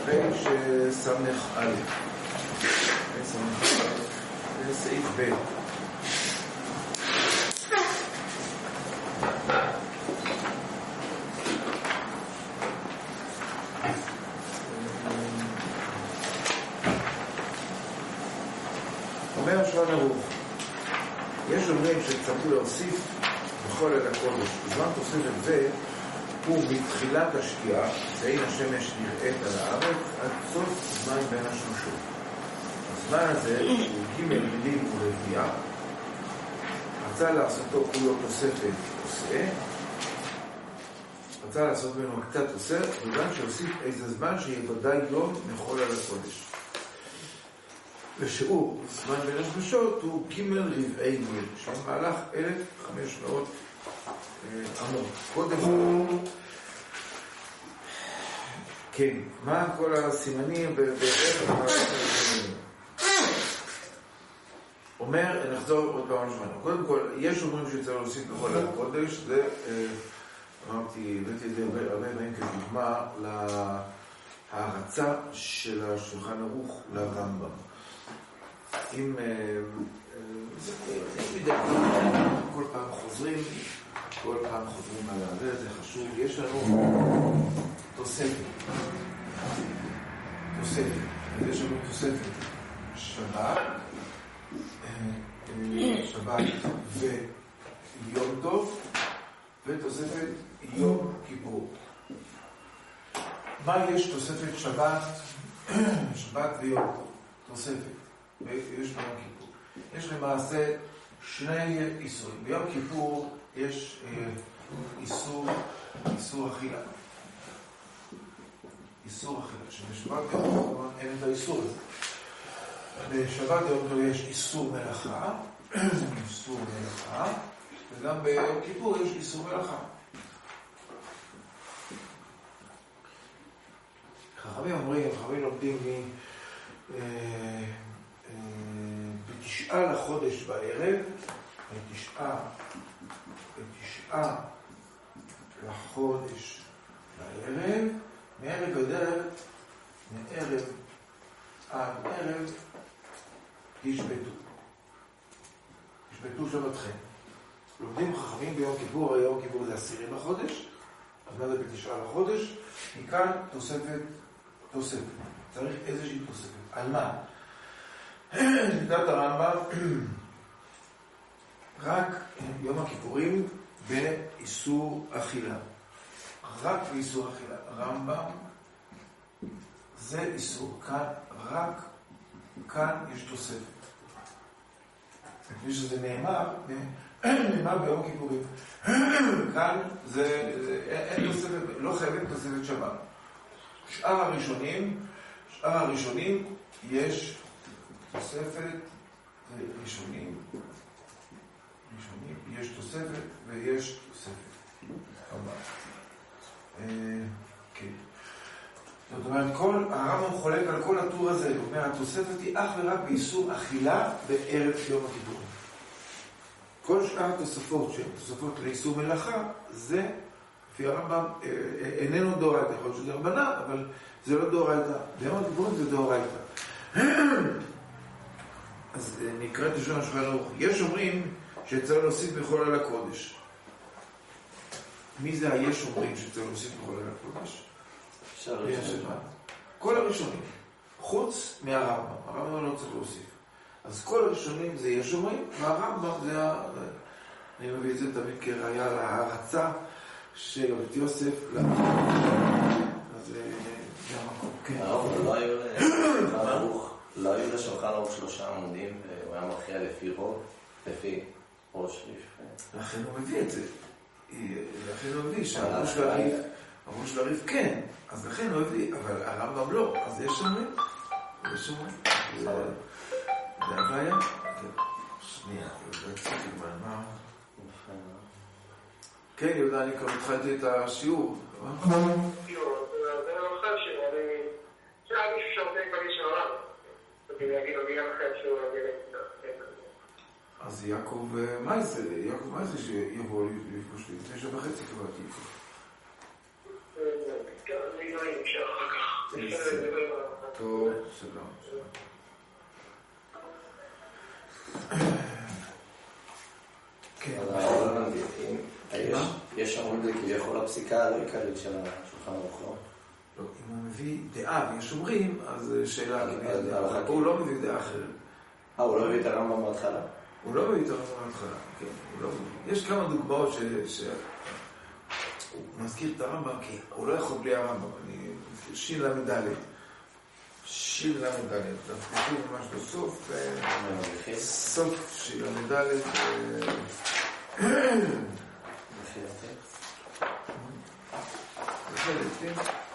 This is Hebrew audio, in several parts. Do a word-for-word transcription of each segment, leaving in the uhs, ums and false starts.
סמך א', זה סעיף ב'. אומר השולחן ערוך, יש אומרים שצריך להוסיף בכל אל הקודש. בזמן תוספת זה הוא מתחילת השקיעה, ועין השמש נראית על הארץ, עד סוף זמן בין השמשות. הזמן הזה הוא ג' מילים ורביעה. רצה לעשותו כולו תוספת עושה, רצה לעשות ממנו קצת עושה, וגם שיוסיף איזה זמן שיהיה ודאי יום מחול על הקודש. ושיעור זמן בין השמשות הוא ג' רבעי מיל, שבמהלך אלף וחמש מאות עמוד. קודם כן, מה כל הסימנים ואיך המהלך הסימנים? אומר, נחזור עוד פעם לשמענו. קודם כל, יש אומרים שצריך להוסיף בכל הקודש, זה, אמרתי, הבאתי את זה הרבה פעמים כדוגמה להערצה של השולחן ערוך לרמב"ם. אם זה מדי כל פעם חוזרים, כל פעם חוזרים על זה, זה חשוב. יש לנו תוספת, תוספת, יש לנו תוספת שבת, שבת ויום טוב, ותוספת יום כיפור. מה יש תוספת שבת, שבת ויום טוב? תוספת, ויש ביום כיפור. יש למעשה שני איסורים. ביום כיפור יש איסור, איסור אכילה. איסור אכילה, שבשבת יום אין את האיסור הזה. בשבת יום יש איסור מלאכה, איסור מלאכה, וגם ביום כיפור יש איסור מלאכה. חכמים אומרים, חכמים לומדים בתשעה לחודש בערב, בתשעה, בתשעה לחודש בערב, מערב בדרך, מערב עד ערב, תשבתו. תשבתו שבתכם. לומדים חכמים ביום כיפור, הרי יום כיפור זה עשירי בחודש, אז מה זה בתשעה לחודש? מכאן תוספת, תוספת. צריך איזושהי תוספת. על מה? לדעת הרמב"ם, רק יום הכיפורים באיסור אכילה. רק באיסור אכילה. הרמב"ם זה איסור. כאן, רק כאן יש תוספת. כפי שזה נאמר, נאמר ביום כיפורים. כאן זה, אין תוספת, לא חייבים תוספת שבת. שאר הראשונים, שאר הראשונים יש תוספת, ראשונים, ראשונים, יש תוספת ויש תוספת. כן. זאת אומרת, כל, הרמב"ם חולק על כל הטור הזה, הוא אומר, התוספת היא אך ורק באיסור אכילה בערב יום הכיפור. כל שאר התוספות שהן תוספות לאיסור מלאכה, זה, לפי הרמב"ם, איננו דאורייתא, יכול להיות שזה רבנן, אבל זה לא דאורייתא. ביום הכיפורים זה דאורייתא. אז נקרא את לשון השולחן ערוך. יש אומרים שצריך להוסיף בכל על הקודש. מי זה היש אומרים שצריך להוסיף בכל על הקודש? כל הראשונים, חוץ מהרמב"ם. הרמב"ם לא צריך להוסיף. אז כל הראשונים זה יש אומרים, והרמב"ם זה, אני מביא את זה תמיד כראיה להערצה של בית יוסף למחר. אז זה המקום. הרמב"ם לא היו לשולחן ערוך, לא היו לשולחן ערוך שלושה עמודים, הוא היה מכריע לפי רוב, לפי ראש לפי. לכן הוא מביא את זה. לכן הוא מביא שהראש והריף, הראש והריף כן, אז לכן הוא הביא, אבל הרמב"ם לא, אז יש אומרים, יש אומרים. זה הבעיה? שנייה, יהודה קצת לגמרי, מה? כן, יהודה, אני כבר התחלתי את השיעור. זה לא חושב שאני... שהיה מישהו שעובד בלי שעולם. ואני אגיד לו מי המחד שהוא אגיד את זה. אז יעקב מייסה, יעקב מייסה שיבוא לפגוש לי, לפני שעה וחצי קבעתי איתו. אני לא נמשך אחר כך. טוב, שלום. כן. יש שם כביכול הפסיקה הלא עיקרית של השולחן ערוך, לא? לא, אם הוא מביא דעה ויש אומרים, אז שאלה, הוא לא מביא דעה אחרת. אה, הוא לא מביא את הרמב"ם בהתחלה? הוא לא מביא את הרמב"ם בהתחלה, כן. יש כמה דוגמאות ש... הוא מזכיר את הרמב"ם, כי הוא לא יכול בלי הרמב"ם. שין למדלת. שין למדלת. תפקידו ממש בסוף. סוף שין למדלת. בחלק, כן?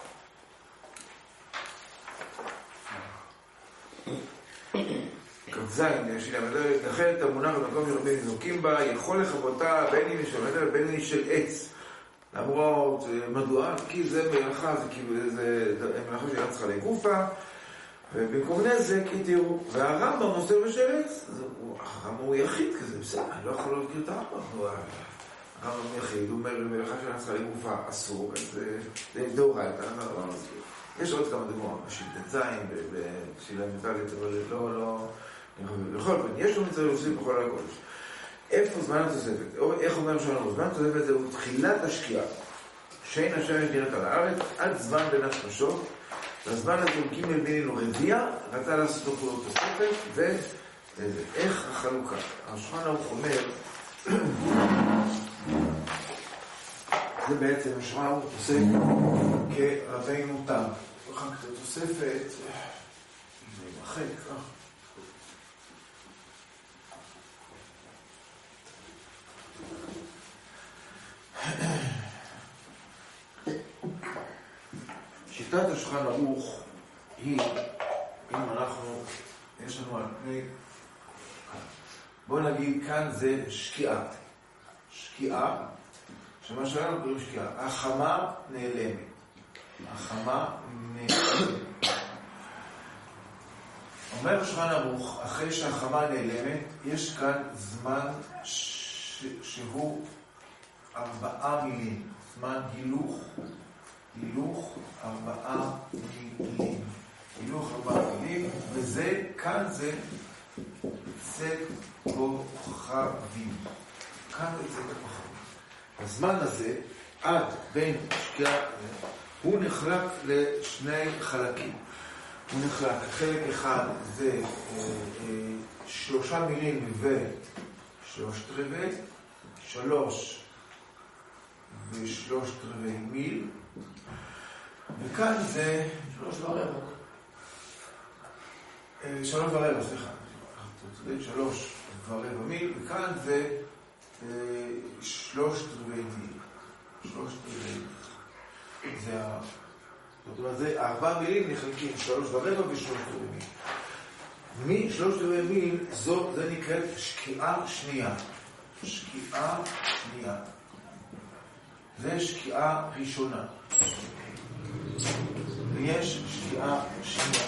כזין, שין למדלת. לכן את המונח במקום שרבים נזוקים בה, יכול לחבותה בין אם יש למדלת ובין אם של עץ. למרות, מדוע? כי זה מלאכה, זה כאילו, זה מלאכה שאלה צריכה לגופה, ובמקום נזק, תראו, והרמב"ם נושא בשרץ, הרמב"ם הוא יחיד כזה, בסדר, אני לא יכול להזכיר את הרמב"ם, הרמב"ם הוא יחיד, הוא אומר, מלאכה שאלה צריכה לגופה אסור, זה דאורייתא, אני לא מזכיר. יש עוד כמה דוגמאות, בשלטת זין, בשביל המדלת, אבל לא, לא, בכל פעם, יש לו מצווה להוסיף בכל הקודש. איפה זמן התוספת? או איך אומר שלנו? זמן התוספת זהו תחילת השקיעה. שאין השמש נראית על הארץ, עד זמן בין השמשות, והזמן הזה הוא גימל מילין ורביע, רצה לעשות לו כולו תוספת, ואיך החלוקה. השולחן ערוך אומר, זה בעצם השולחן ערוך עושה כרבינו תם. אחר כך התוספת, זה ימחק, אה? שיטת השולחן ערוך היא, אם אנחנו, יש לנו על פני, בואו נגיד כאן זה שקיעה. שקיעה, שמה שלנו קוראים שקיעה. החמה נעלמת. החמה נעלמת. אומר השולחן ערוך, אחרי שהחמה נעלמת, יש כאן זמן ש... שהוא ארבעה מילים. זמן הילוך. הילוך ארבעה מילים. הילוך ארבעה מילים, וזה, כאן זה צאת כוכבים. כאן זה צאת כוכבים. הזמן הזה, עד בין שקיעה, הוא נחלק לשני חלקים. הוא נחלק, חלק אחד זה אה, אה, שלושה מילים ושלושת רבעי, שלוש ושלושת רבעי מיל, וכאן זה שלוש ורבע. שלוש ורבע, סליחה. שלוש ורבע מיל, וכאן זה שלושת רבעי מיל. שלושת רבעי מיל. זה ה... זאת אומרת, זה ארבע מילים נחלקים, שלוש ורבע ושלושת רבעי מיל. משלושת רבעי מיל, זאת, זה נקראת שקיעה שנייה. שקיעה שנייה. זה שקיעה ראשונה. ויש שקיעה שנייה.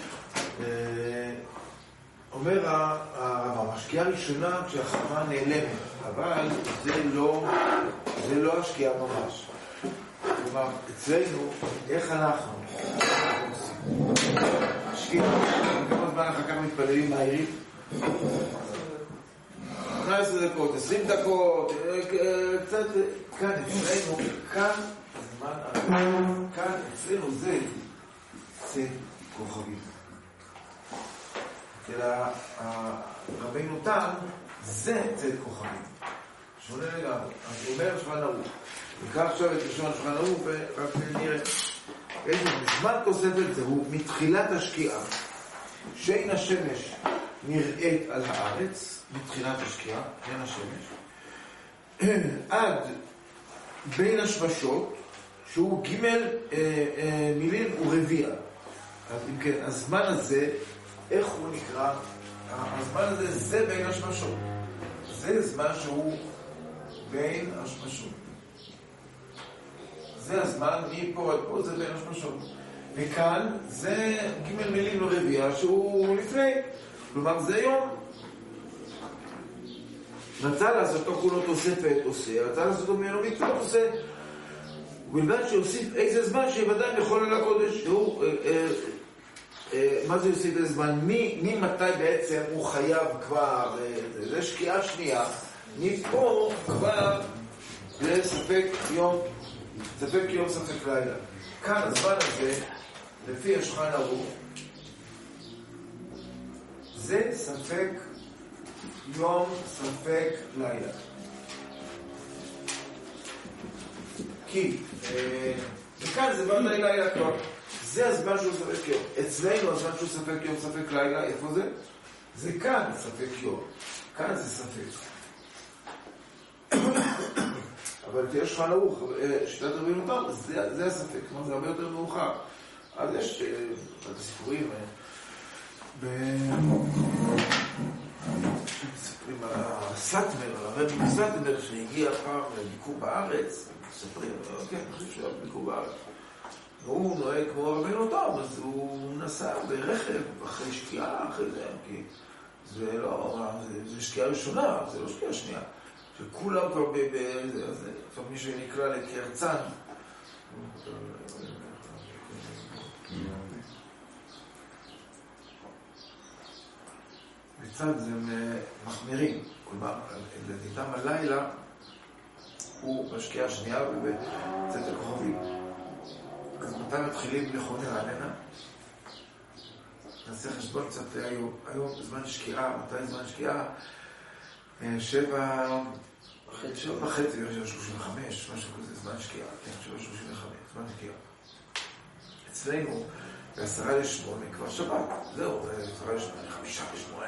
אומר הרמב"ם, השקיעה הראשונה כשהחמה נעלמת, אבל זה לא, זה לא השקיעה ממש. כלומר, אצלנו, איך אנחנו שקיעה, כמה זמן אחר כך מתפללים מהירים? שמונה עשרה דקות, עשרים דקות, קצת, כאן אצלנו, כאן, כאן אצלנו זה צאת כוכבים. אצל רבינו תם, זה צאת כוכבים. שונה לגמרי. אז אומר השולחן ערוך. נקרא עכשיו את לשון השולחן ערוך ורק נראה. זמן תוספת זהו מתחילת השקיעה, שאין השמש נראית על הארץ, מתחילת השקיעה, אין השמש, עד בין השמשות, שהוא ג' אה, אה, מילים ורביע. אז אם כן, הזמן הזה, איך הוא נקרא? הזמן הזה זה בין השמשות. זה זמן שהוא בין השמשות. זה הזמן, מפה עד פה זה בין השמשות. וכאן זה ג' מילים ורביע שהוא לפני. כלומר זה יום. רצה לעשות אותו כולו תוספת עושה, רצה לעשות אותו ממנו מצוות עושה. ובלבד שיוסיף איזה זמן שיוודאי בכל על הקודש. שהוא, אה, אה, אה, מה זה יוסיף איזה זמן? מי, מי מתי בעצם הוא חייב כבר, אה, זה שקיעה שנייה, מפה כבר לספק יום, ספק יום ספק לילה. כאן הזמן הזה, לפי השולחן ערוך, זה ספק יום ספק לילה. כי וכאן זה בא לילה לילה כבר. זה הזמן שהוא ספק יום. אצלנו הזמן שהוא ספק יום ספק לילה, איפה זה? זה כאן ספק יום. כאן זה ספק. אבל תהיה שולחן ערוך, שיטת רבינו תם, זה, זה הספק, כלומר זה הרבה יותר מאוחר. אז יש את הסיפורים, מספרים על הסטמר, על הרב מסטמר שהגיע פעם לביקור בארץ, מספרים, כן, אני חושב שהוא היה בביקור בארץ. והוא נוהג כמו רבינו תם, אז הוא נסע ברכב אחרי שקיעה, אחרי זה, כי זה לא, זה שקיעה ראשונה, זה לא שקיעה שנייה. שכולם כבר בזה, אז מי שנקרא לקרצן. בצד זה מחמירים, כלומר, לדידם הלילה הוא בשקיעה השנייה ובצאת הכוכבים. אז מתי מתחילים לכונן עלינה? נעשה חשבון קצת היום, היום זמן שקיעה, מתי זמן שקיעה? שבע שבע וחצי, שבע שלושים וחמש, משהו כזה, זמן שקיעה, כן, שבע שלושים וחמש, זמן שקיעה. אצלנו, בעשרה לשמונה, כבר שבת, זהו, בעשרה לשמונה, חמישה לשמונה,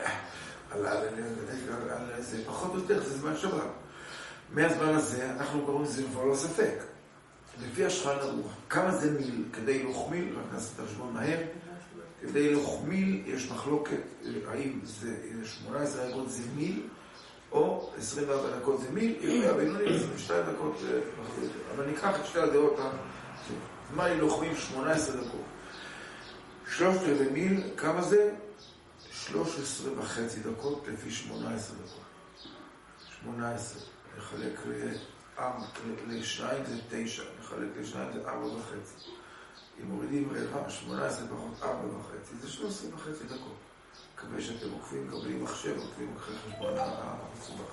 על זה פחות או יותר, זה זמן שבת. מהזמן הזה, אנחנו קוראים לזה כבר לא ספק. לפי השולחן ערוך, כמה זה מיל כדי להחמיל, רק נעשה את החשבון מהר, כדי להחמיל יש מחלוקת, האם זה שמונה עשרה דקות זה מיל, או עשרים וארבע דקות זה מיל, אם היה בינוני עשרים ושתיים דקות זה מחלוקת יותר. אבל ניקח את שתי הדעות, מה היא לוחמים שמונה עשרה דקות? שלושת רבעי מיל, כמה זה? שלוש עשרה וחצי דקות לפי שמונה עשרה דקות. שמונה עשרה, נחלק לשניים זה תשע, נחלק לשניים זה ארבע וחצי. אם מורידים רבע, שמונה עשרה פחות ארבע וחצי, זה שלוש עשרה וחצי דקות. מקווה שאתם עוקבים, מקבלים מחשב, עוקבים אחרי חשבון המסובך.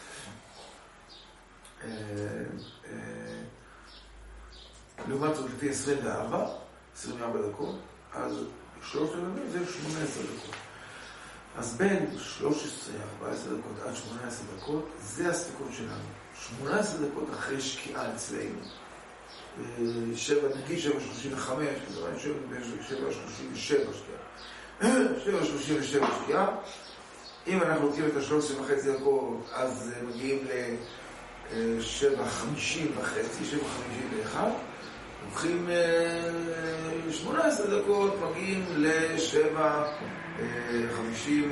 לעומת זאת, לפי עשרים וארבע, עשרים וארבע דקות, אז שלוש רבעים זה שמונה עשרה דקות. אז בין שלוש עשרה ארבע עשרה דקות עד שמונה עשרה דקות, זה הספקות שלנו. שמונה עשרה דקות אחרי שקיעה אצלנו. שבע, נגיד שבע שלושים וחמש, שבע שלושים ושבע שקיעה. שבע שלושים ושבע שקיעה. אם אנחנו לוקחים את ה-שלוש עשרה וחצי דקות, אז מגיעים ל-שבע חמישים וחצי, שבע חמישים ואחת. לוקחים שמונה עשרה דקות, מגיעים ל-שבע חמישים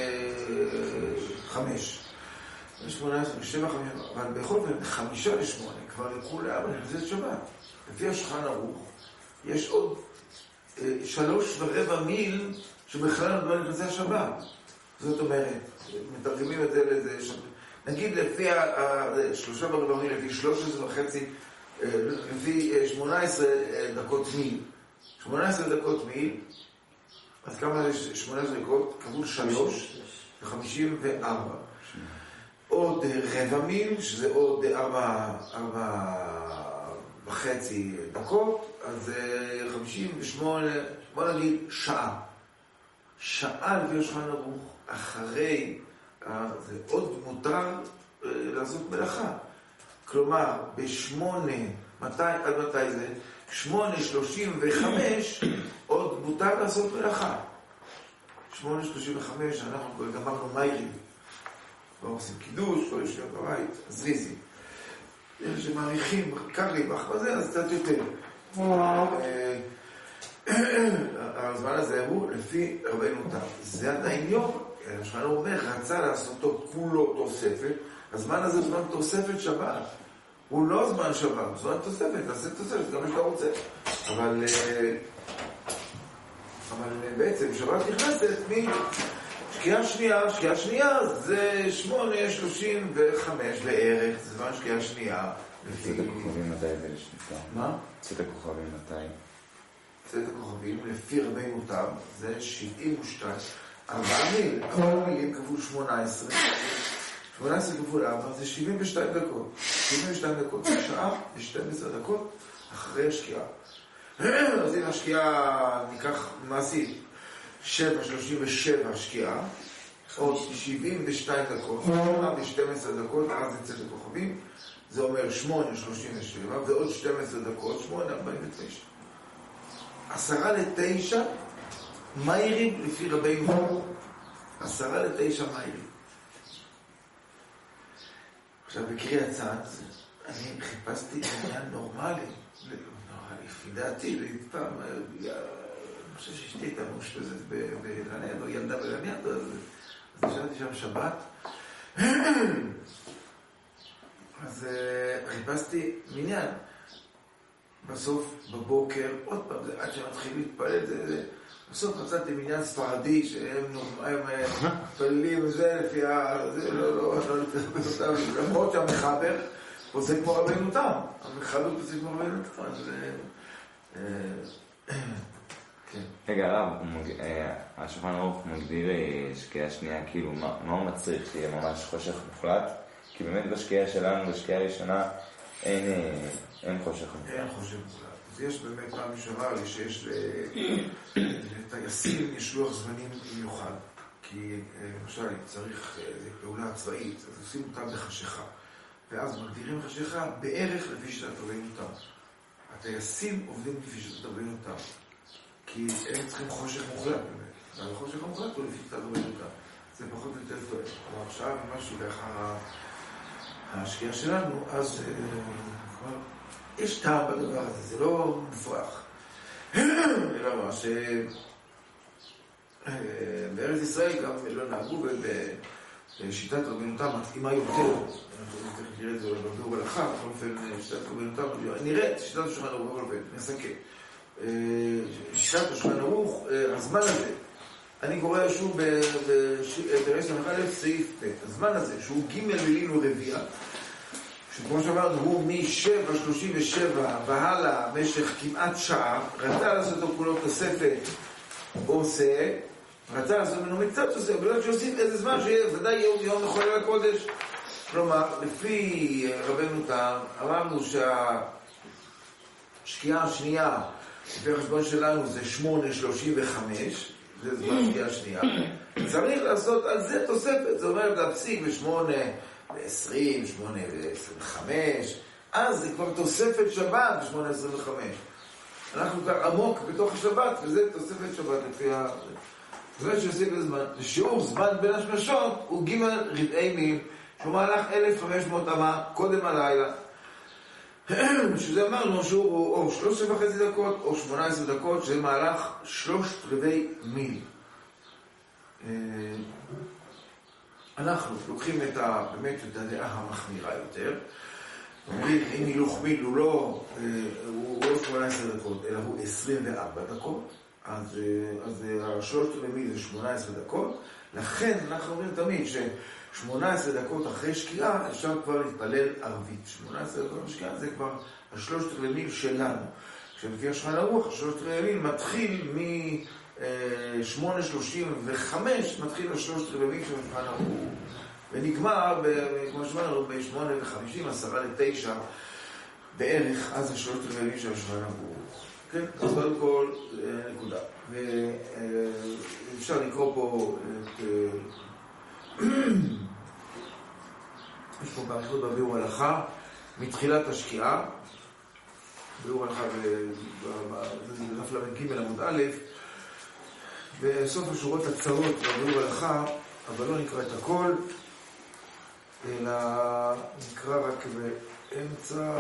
וחמש. שמונה עשרה ושבע חמישים, אבל בכל זאת, חמישה לשמונה, כבר לכולה, אבל זה שבת. לפי השולחן ערוך, יש עוד שלוש ורבע מיל שבכלל לא נכנסי השבת. זאת אומרת, מתרגמים את זה לזה שבת. נגיד לפי השלושה ורבע מיל, לפי שלוש עשרה וחצי, לפי שמונה עשרה דקות מיל. שמונה עשרה דקות מיל, אז כמה זה שמונה עשרה דקות? כפול שלוש וחמישים וארבע. עוד רבע מיל, שזה עוד ארבע, ארבע וחצי דקות, אז חמישים ושמונה, בוא נגיד שעה. שעה לפי השולחן ערוך, אחרי, זה עוד מותר לעשות מלאכה. כלומר, בשמונה, מתי, עד מתי זה? שמונה שלושים וחמש, עוד מותר לעשות מלאכה. שמונה שלושים וחמש, אנחנו כבר גמרנו מיירים. לא עושים קידוש, לא יושבים בבית, זריזים. אלה שמעריכים, קר לי בח בזה, אז קצת יותר. הזמן הזה הוא לפי רבינו תם. זה עדיין יום. השולחן ערוך אומר, רצה לעשותו כולו תוספת, הזמן הזה הוא זמן תוספת שבת. הוא לא זמן שבת, הוא זמן תוספת, תעשה תוספת, גם מה שאתה רוצה. אבל, אבל בעצם שבת נכנסת מי... שקיעה שנייה, שקיעה שנייה זה שמונה שלושים וחמש בערך, זה זמן שקיעה שנייה, צאת הכוכבים מתי זה לשנתה? מה? צאת הכוכבים מתי? צאת הכוכבים, לפי רבינו תם, זה שבעים ושתיים, ארבעה מילים, ארבעה מילים כפול שמונה עשרה, שמונה עשרה כפול ארבע, זה שבעים ושתיים דקות, שבעים ושתיים דקות, זה שעה ו-שתים עשרה דקות אחרי השקיעה. אז אם השקיעה, ניקח מעשית, שבע שלושים ושבע השקיעה, עוד שבעים ושתיים דקות, שמונה ו-שתים עשרה דקות, אז זה צאת הכוכבים, זה אומר שמונה שלושים ושבע, ועוד שתים עשרה דקות, שמונה ארבעים ותשע. עשרה לתשע מיירים לפי רבינו. עשרה לתשע מיירים. עכשיו בקריאת צד, אני חיפשתי עניין נורמלי. לפי דעתי, פעם, אני חושב שאשתי הייתה מאושפזת בלניאדו, ילדה בלניאדו, אז נשארתי שם שבת. אז חיפשתי מניין. בסוף, בבוקר, עוד פעם, זה עד שמתחיל להתפלל, זה, זה, בסוף מצאתי מניין ספרדי, שהם מתפללים וזה, לפי ה... זה לא, לא, לא להתרחב אותם, למרות שהמחבר עושה כמו רבינו תם, המחבר עושה כמו רבינו תם, אז... כן. רגע, הרב, השולחן ערוך מגדיר שקיעה שנייה, כאילו, מה הוא מצריך שיהיה ממש חושך מוחלט? כי באמת בשקיעה שלנו, בשקיעה ראשונה, אין חושך מוחלט. אין חושך מוחלט. אז יש באמת פעם שאמר לי שיש לטייסים יש לוח זמנים מיוחד. כי למשל, צריך פעולה צבאית, אז עושים אותם בחשיכה. ואז מגדירים חשיכה בערך לפי שאתה תובעים אותם. הטייסים עובדים לפי שאתה תובעים אותם. כי הם צריכים חושך מוחלט באמת. אבל חושך מוחלט הוא לפי שאתה תובעים אותם. זה פחות יותר טוב. אבל עכשיו משהו לאחר השקיעה שלנו, אז יש טעם בדבר הזה, זה לא מופרך. אלא מה, שבארץ ישראל גם לא נהגו בשיטת רבינו תם מתאימה יותר. אנחנו תכף נראה את זה בביאור הלכה, בכל אופן שיטת רבינו תם, נראה את שיטת השולחן ערוך, בכל אופן, נסכם. שיטת השולחן ערוך, הזמן הזה, אני קורא שוב ברשת א' סעיף ב', הזמן הזה, שהוא ג' מילין ורביעה, שכמו שאמרנו, הוא מ-שבע שלושים ושבע והלאה, במשך כמעט שעה, רצה לעשות לו כולו תוספת, עושה, רצה לעשות ממנו מקצת עושה, ולא שיוסיף איזה זמן שיהיה, ודאי יום יום מחולל הקודש. כלומר, לפי רבנו תם, אמרנו שהשקיעה השנייה, לפי החשבון שלנו, זה שמונה שלושים וחמש, זה זמן שקיעה השנייה. צריך לעשות על זה תוספת, זה אומר להפסיק בשמונה ב-עשרים, שמונה ב-עשרים וחמש, אז זה כבר תוספת שבת ב-שמונה עשרים וחמש. אנחנו כבר עמוק בתוך השבת, וזה תוספת שבת לפי ה... זה שעושים בזמן. שיעור זמן בין השמשות הוא ג' רבעי מיל, שהוא מהלך אלף וחמש מאות אמה קודם הלילה. שזה אמרנו שהוא או שלוש עשרה וחצי דקות או שמונה עשרה דקות, שזה מהלך שלושת רבעי מיל. אנחנו לוקחים את ה, באמת את הדעה המחמירה יותר, אומרים, אם הילוך מיל הוא לא, הוא לא שמונה עשרה דקות, אלא הוא עשרים וארבע דקות, אז, אז השלושת רבעי מיל זה שמונה עשרה דקות, לכן אנחנו אומרים תמיד ש-שמונה עשרה דקות אחרי שקיעה אפשר כבר להתפלל ערבית. שמונה עשרה דקות אחרי שקיעה זה כבר השלושת רבעי מיל שלנו. כשלפי השולחן ערוך, השלושת רבעי מיל מתחיל מ... שמונה שלושים וחמש מתחיל השלושת רבעי מיל של השולחן ערוך ונגמר כמו שאמרנו ב-שמונה וחמישים, עשרה לתשע בערך, אז השלושת רבעי מיל של השולחן ערוך. כן, אז קודם כל נקודה, ואפשר לקרוא פה את יש פה באריכות בביאור הלכה מתחילת השקיעה, ביאור הלכה בדף למ"ג עמוד א', בסוף השורות הקצרות בביאור הלכה, אבל לא נקרא את הכל, אלא נקרא רק באמצע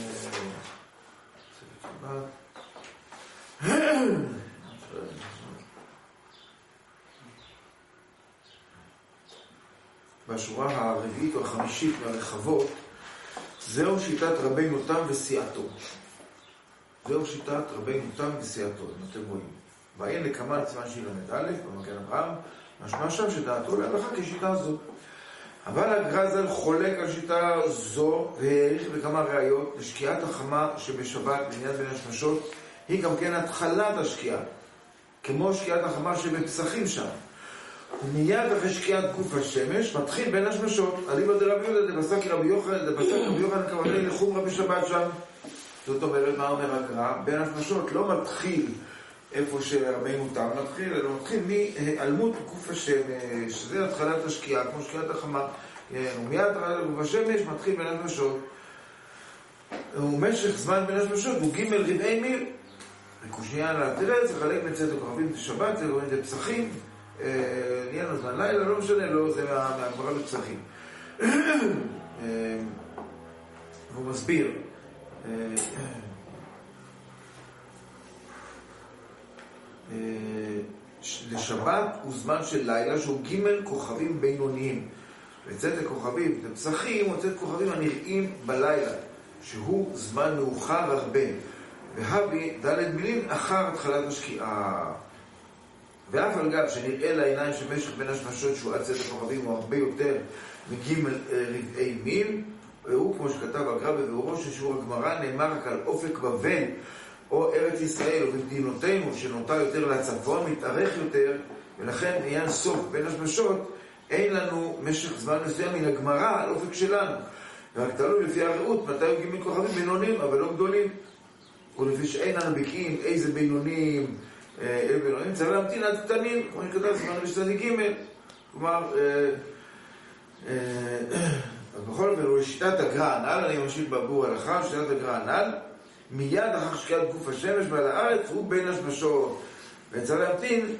בשורה הרביעית או החמישית מהרחבות, זהו שיטת רבינו תם וסיעתו. זהו שיטת רבינו תם וסיעתו, אם אתם רואים. ואין לקמן סימן שלמד א' במגן אברהם, משמע שם שדעתו להלכה כשיטה זו. אבל הגרז"ל חולק על שיטה זו והעריך בכמה ראיות לשקיעת החמה שבשבת בעניין בין השמשות היא גם כן התחלת השקיעה, כמו שקיעת החמה שבפסחים שם. ומיד אחרי שקיעת גוף השמש מתחיל בין השמשות. אליבא דרבי יהודה דפסק רבי יוחנן דפסק רבי יוחנן כוונה לחומרה בשבת שם. זאת אומרת, מה אומר הגר"א? בין השמשות לא מתחיל איפה שרבינו תם מתחיל, אלא מתחיל מהיעלמות גוף השמש, שזה התחלת השקיעה, כמו שקיעת החמה. ומיד אחרי גוף השמש מתחיל בין השמשות. ומשך זמן בין השמשות הוא ג' רבעי מיל. וקושנייה לתרץ, חלק מצאת הכוכבים בשבת, זה רואים את פסחים, נהיה לו זמן לילה, לא משנה, לא, זה מהגברה בפסחים. והוא מסביר, לשבת הוא זמן של לילה שהוא ג' כוכבים בינוניים. לצאת הכוכבים, בפסחים הוא צאת כוכבים הנראים בלילה, שהוא זמן מאוחר הרבה. והבי ד' מילים אחר התחלת השקיעה. ואף על גב שנראה לעיניים שמשך בין השמשות שהוא עד צאת הכוכבים הוא הרבה יותר מג' רבעי מיל, והוא כמו שכתב הגר"א בביאורו ששיעור הגמרא נאמר רק על אופק בבל או ארץ ישראל או במדינותינו שנוטה יותר לצפון מתארך יותר, ולכן עניין סוף בין השמשות אין לנו משך זמן מסוים מן הגמרא על אופק שלנו, רק תלוי לפי הראות מתי הוא ג' כוכבים בינונים אבל לא גדולים, ולפי שאין לנו בקיאים איזה בינונים אלה בינונים צריך להמתין עד קטנים כמו שכתב זמן בשתתי ג'. כלומר בכל אופן הוא לשיטת הגר"א הנ"ל, אני ממשיך בבור הלכה, שיטת הגר"א הנ"ל מיד אחר שקיעת גוף השמש ועל הארץ הוא בין השמשות, וצריך להמתין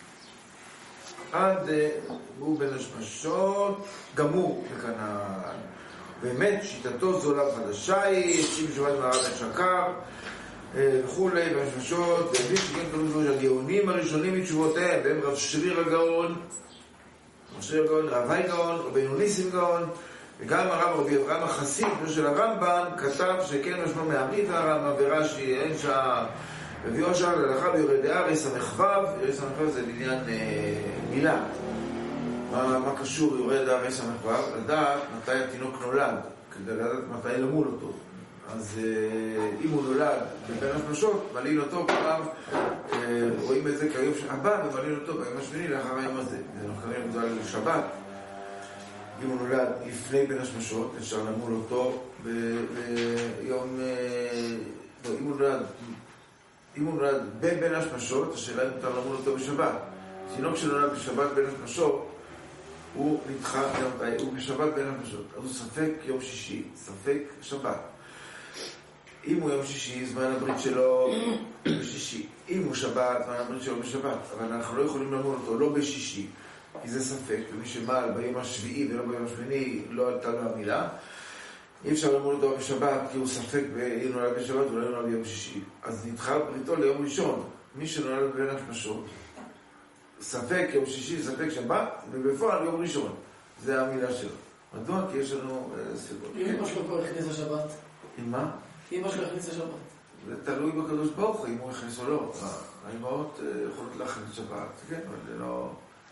עד הוא בין השמשות גמור לכנען. באמת שיטתו זולה חדשה היא, שים שבת מערב השקר וכולי, בין השמשות, והביא שכן כלום זו שהגאונים הראשונים מתשובותיהם, והם רב שריר הגאון, רב שריר הגאון, רבי גאון, רבינו ניסים גאון, וגם הרב רבי אברהם החסיד של הרמב"ם כתב שכן משמע מהר"י והרמב"ם ורש"י, אין שה... וביאו שם להלכה ביורד דעה סמ"ו, סמ"ו זה בעניין אה, מילה. מה, מה קשור יורד דעה סמ"ו? לדעת מתי התינוק נולד, כדי לדעת מתי למול אותו. אז אה, אם הוא נולד בבין השמשות, מלין אותו פעם, אה, רואים את זה כיום הבא, ומלין אותו ביום השמיני לאחר היום הזה. זה נקראים את זה על שבת. אם הוא נולד לפני בין השמשות, אפשר למול אותו ביום... לא, אם הוא נולד... אם הוא נולד בין השמשות, השאלה אם מותר למול אותו בשבת. תינוק שנולד בשבת בין השמשות, הוא נדחה, הוא בשבת בין השמשות. אז הוא ספק יום שישי, ספק שבת. אם הוא יום שישי, זמן הברית שלו בשישי. אם הוא שבת, זמן הברית שלו בשבת. אבל אנחנו לא יכולים למול אותו, לא בשישי. כי זה ספק, ומי שמעל ביום השביעי ולא ביום השמיני לא עלתה לו המילה. אי אפשר למול אותו בשבת, כי הוא ספק אם נולד בשבת ולא נולד ביום שישי. אז נדחה בריתו ליום ראשון. מי שנולד בין השמשות, ספק יום שישי, ספק שבת, ובפועל יום ראשון. זה המילה שלו. מדוע? כי יש לנו ספקות. אם אמא שלו כבר הכניס לשבת? עם מה? אמא שלו הכניס לשבת. זה תלוי בקדוש ברוך הוא, אם הוא הכניס או לא. האמהות יכולות להכניס שבת, כן, אבל זה לא...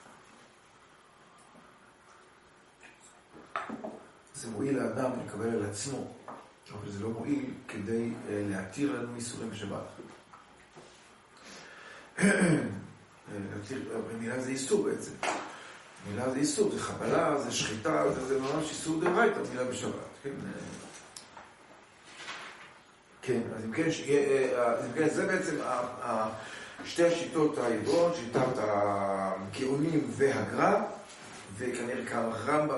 זה מועיל לאדם לקבל על עצמו, אבל זה לא מועיל כדי להתיר לנו איסורים בשבת. במילה זה איסור בעצם. מילה זה איסור, זה חבלה, זה שחיטה, זה ממש איסור דאורייתא, מילה בשבת. כן, כן, אז אם כן, זה בעצם שתי השיטות העבריות, שיטת הגאונים והגר"א, וכנראה כמה רמב"ם,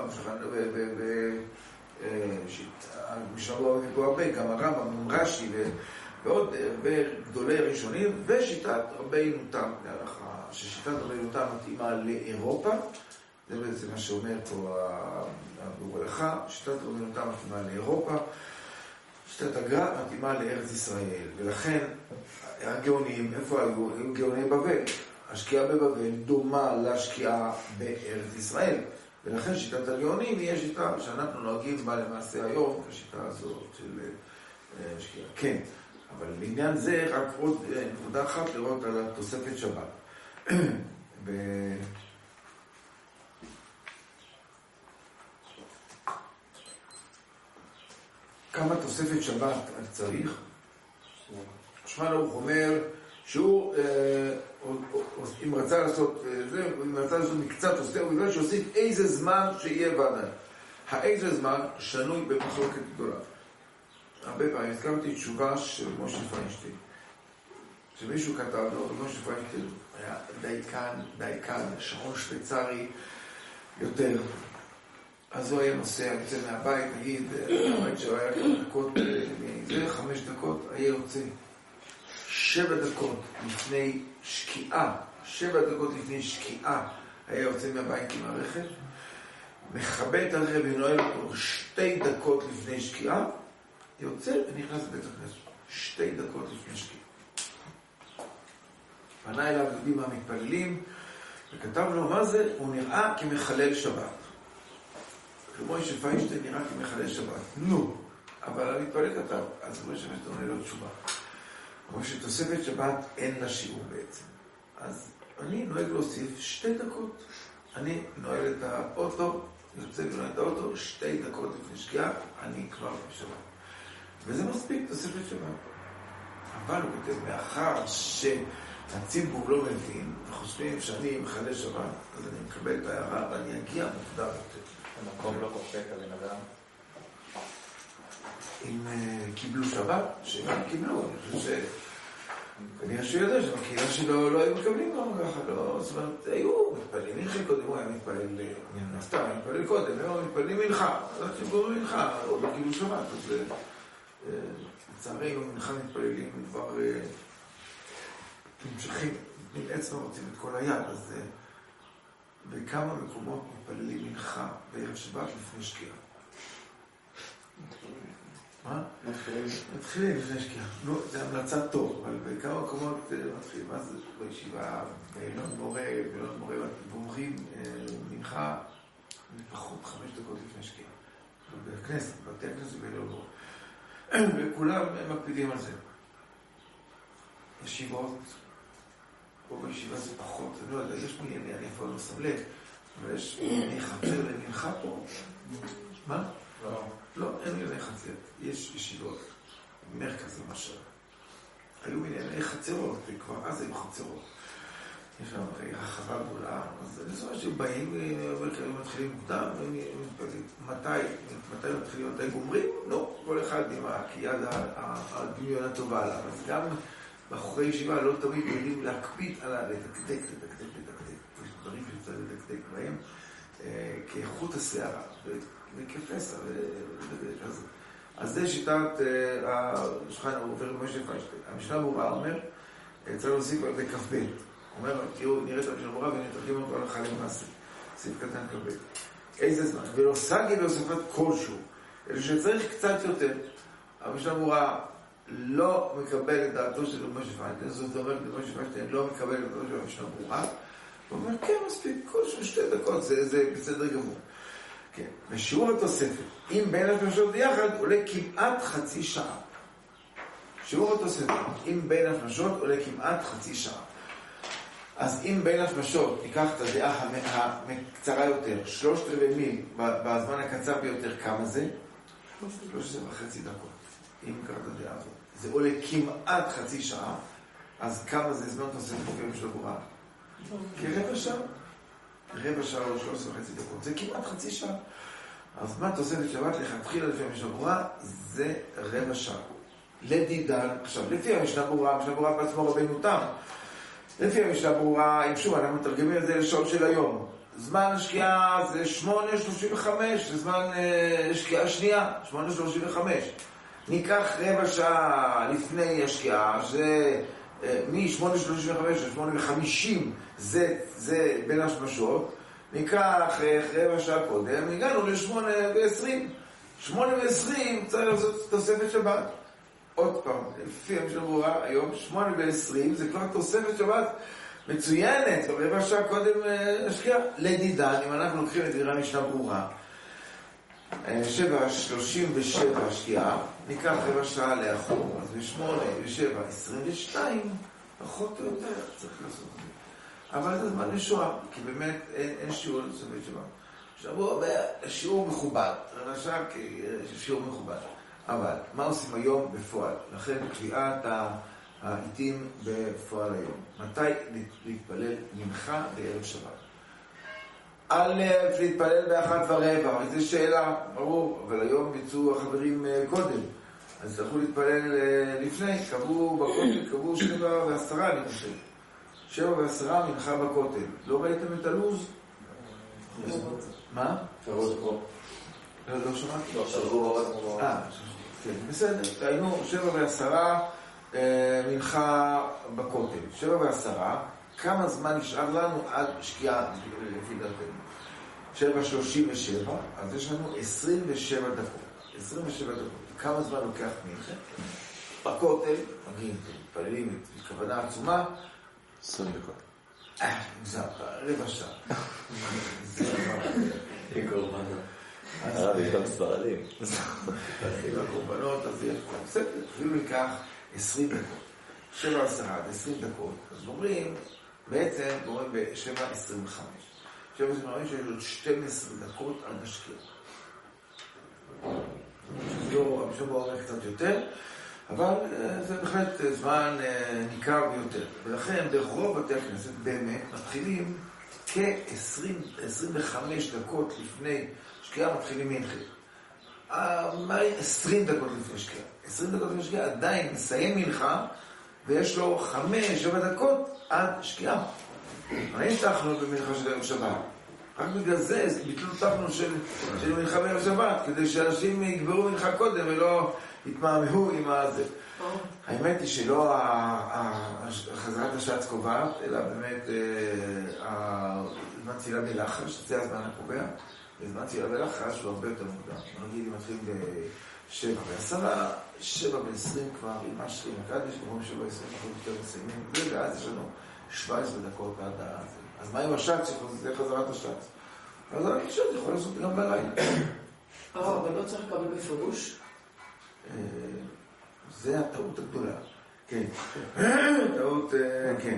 משלו ופה הרבה, גם הרמב"ם, רש"י ועוד הרבה גדולי ראשונים, ושיטת רבינו תם להלכה, ששיטת רבינו תם מתאימה לאירופה, זה בעצם מה שאומר פה הבור הלכה, שיטת רבינו תם מתאימה לאירופה, שיטת הגר"א מתאימה לארץ ישראל, ולכן הגאונים, איפה היו? היו גאוני בבל. השקיעה בבבל דומה לשקיעה בארץ ישראל, ולכן שיטת הגאונים היא שיטה שאנחנו נוהגים בה למעשה היום, השיטה הזאת של שקיעה. כן, אבל לעניין זה רק עוד נקודה אחת לראות על התוספת שבת. ב... כמה תוספת שבת צריך? שולחן ערוך אומר שהוא, אם רצה לעשות זה, אם רצה לעשות מקצת עושה, הוא אומר שיוסיף איזה זמן שיהיה ודאי. האיזה זמן שנוי במחלוקת גדולה. הרבה פעמים הזכרתי תשובה של משה פיינשטיין. שמישהו כתב לו, משה פיינשטיין היה דייקן, דייקן, שעון שוויצרי יותר. אז הוא היה נוסע, יוצא מהבית, נגיד, הבית שלו היה כמה דקות, זה חמש דקות, היה יוצא. שבע דקות לפני שקיעה, שבע דקות לפני שקיעה, היה יוצא מהבית עם הרכב, מכבד את הרכב ונועל אותו שתי דקות לפני שקיעה, יוצא ונכנס לבית הכנסת. שתי דקות לפני שקיעה. פנה אליו יהודים מהמתפללים, וכתב לו מה זה, הוא נראה כמחלל שבת. כמו שפיינשטיין נראה כמחלל שבת. נו, אבל המתפלל כתב, אז כמו שפיינשטיין עונה לו תשובה. כמו שתוספת שבת אין לה שיעור בעצם. אז אני נוהג להוסיף שתי דקות. אני נועל את האוטו, יוצא ונועל את האוטו, שתי דקות לפני שקיעה, אני כבר בשבת. וזה מספיק תוספת שבת. אבל הוא כותב, מאחר שהציבור לא מבין, וחושבים שאני מחלל שבת, אז אני מקבל את ההערה ואני אגיע מוקדם יותר. המקום לא קופק הבן אדם. אם קיבלו שבת, שגם קיבלו, אני חושב ש... כנראה שהוא יודע שבקהילה שלו לא היו מקבלים גם ככה, לא, זאת אומרת, היו מתפללים מנחה קודם, הוא היה מתפלל, סתם, מתפלל קודם, היו מתפללים מנחה, אז ציבור מנחה, או בקיבלו שבת, אז לצערנו מנחה מתפללים כבר נמשכים, בעצם רוצים את כל היד, אז בכמה מקומות מתפללים מנחה בערב שבת לפני שקיעה. מה? מתחילים. מתחילים לפני שקיעה. נו, זה המלצה טוב, אבל בכמה מקומות מתחילים. מה זה בישיבה, באילון מורה, באילון מורה, ואומרים מנחה לפחות חמש דקות לפני שקיעה. בכנסת, בבתי הכנסת באילון מורה. וכולם מקפידים על זה. ישיבות, פה בישיבה זה פחות, אני לא יודע, יש מי, אני אפילו לא שם לב, אבל יש מי חצר למנחה פה. מה? לא. לא, אין מיני חצר. יש ישיבות, מרכז למשל. היו מיני חצרות, וכבר אז היו חצרות. יש שם רחבה גדולה, אז אני זוכר שבאים, מתחילים מוקדם, מתי, מתי מתחילים, מתי גומרים? לא, כל אחד עם היד הדמיון הטובה עליו. אז גם בחורי ישיבה לא תמיד יודעים להקפיד על לדקדק, לדקדק, לדקדק. יש דברים שצריך לדקדק בהם כאיכות השערה. וכפסע, אז זה שיטת השולחן ערוך ומשה פיינשטיין. המשנה ברורה אומר, צריך להוסיף על זה כ"ב. אומר, תראו, נראה את המשנה ברורה ונתרגם אותו הלכה למעשה. סעיף קטן כ"ב. איזה זמן? ולא סגי להוספת כלשהו, אלא שצריך קצת יותר. המשנה ברורה לא מקבל את דעתו של משה פיינשטיין, זאת אומרת, משה פיינשטיין לא מקבל את דעתו של המשנה ברורה, הוא אומר, כן, מספיק, כלשהו שתי דקות, זה בסדר גמור. כן, ושיעור התוספת, אם בין הפרשות ביחד, עולה כמעט חצי שעה. שיעור התוספת, אם בין הפרשות, עולה כמעט חצי שעה. אז אם בין הפרשות, ניקח את הדעה הקצרה יותר, שלושת רבעי מיל, בזמן הקצר ביותר, כמה זה? שלוש עשרה וחצי דקות. אם ניקח את הדעה הזאת. זה עולה כמעט חצי שעה, אז כמה זה זמן תוספת בפרק של הגורה? כרבע שעה. רבע שעה או שלוש עשרה וחצי דקות, זה כמעט חצי שעה. אז מה תוספת שבת לכתחילה לפי המשנה ברורה? זה רבע שעה. לדידן, עכשיו, לפי המשנה ברורה, המשנה ברורה בעצמו רבנו תם. לפי המשנה ברורה, אם שוב, אנחנו מתרגמים את זה לשעות של היום. זמן השקיעה זה שמונה שלושים וחמש, זה זמן השקיעה שנייה, שמונה שלושים וחמש. ניקח רבע שעה לפני השקיעה, זה מ-שמונה שלושים וחמש ל-שמונה וחמישים, זה, זה בין השמשות. ניקח רבע שעה קודם, הגענו ל-שמונה ועשרים. שמונה ועשרים צריך לעשות תוספת שבת. עוד פעם, לפי המשנה ברורה, היום שמונה ועשרים זה כבר תוספת שבת מצוינת, רבע שעה קודם השקיעה. לדידן, אם אנחנו לוקחים את דירה משנה ברורה, שבע שלושים ושבע השקיעה, ניקח רבע שעה לאחור, אז בשמונה ושבע עשרים ושתיים, פחות או יותר צריך לעשות את זה. אבל זה זמן משוער, כי באמת אין, אין שיעור לתוספת שבת. עכשיו הוא אומר, שיעור מכובד, רבע שעה כשיעור מכובד. אבל מה עושים היום בפועל? לכן קביעת העיתים בפועל היום. מתי להתפלל מנחה בערב שבת? א' להתפלל באחת ורבע, זו שאלה, ברור, אבל היום ביצעו החברים קודם, אז צריכו להתפלל לפני, קבעו בכותל, קבעו שבע ועשרה, אני חושב. שבע ועשרה מנחה בכותל. לא ראיתם את הלוז? מה? שרוז פה. לא, לא שמעתי? לא, שרוז. אה, כן, בסדר. ראינו שבע ועשרה מנחה בכותל. שבע ועשרה, כמה זמן נשאר לנו עד שקיעה לפי דעתנו? שבע שלושים ושבע, אז יש לנו עשרים ושבע דקות. עשרים ושבע דקות. כמה זמן לוקח מנחה? בכותל, מגיעים, מתפללים את כוונה עצומה. עשרים דקות. אה, זה רבע שעה. זה היא קורבנות. הרב, יש גם ספרדים. עם הקורבנות, אז יש כבר. בסדר, אפילו ניקח עשרים דקות. שבע עשרה עד עשרים דקות. אז אומרים, בעצם, אומרים בשבע עשרים וחמש. שבע עשרים וחמש יש עוד שתים עשרה דקות עד השקיעה. שזו, המשבוע אומר קצת יותר, אבל זה בהחלט זמן ניכר ביותר. ולכן, ברוב בתי הכנסת באמת מתחילים כ-עשרים וחמש דקות לפני שקיעה מתחילים מנחה. עשרים דקות לפני שקיעה. עשרים דקות לפני שקיעה עדיין מסיים מנחה, ויש לו חמש, שבע דקות עד שקיעה. אין תחנו במנחה של ערב שבת. רק בגלל זה, ביטלו תחנו של, של מנחה בערב שבת, כדי שאנשים יגברו מנחה קודם ולא יתמהמהו עם הזה. האמת היא שלא חזרת השץ קובעת, אלא באמת זמן תפילה בלחש, זה הזמן הקובע, וזמן תפילה בלחש הוא הרבה יותר מוקדם. נגיד, אם מתחילים בשבע ועשרה, שבע ועשרים כבר, עם השרים הקדש, כמו שבע ועשרים אנחנו יותר מסיימים, ואז יש לנו שבע עשרה דקות עד הזה. אז מה עם השץ? זה חזרת השץ. אז אני חושב, יכול לעשות גם בלילה. אבל לא צריך לקבל בפירוש? זה הטעות הגדולה. כן. טעות, כן.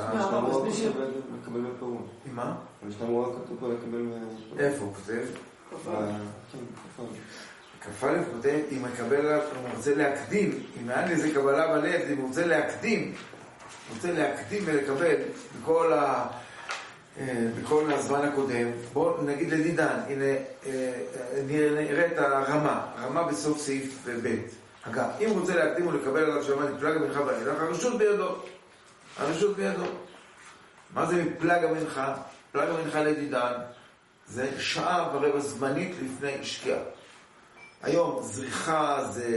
לקבל בפירוש. עם מה? יש לנו רק כתוב פה לקבל... איפה הוא כותב? כפל כותב, אם מקבל, הוא רוצה להקדים, אם היה לזה קבלה בלב, אם הוא רוצה להקדים, הוא רוצה להקדים ולקבל בכל ה... בכל הזמן הקודם. בואו נגיד לדידן, הנה, נראה את הרמה, הרמה בסוף סעיף ב'. אגב, אם הוא רוצה להקדים ולקבל עליו שמעת פלג המנחה בעילך, הרשות בידו. הרשות בידו. מה זה מפלג המנחה? פלג המנחה לדידן זה שעה ורבע זמנית לפני שקיעה. היום זריחה זה...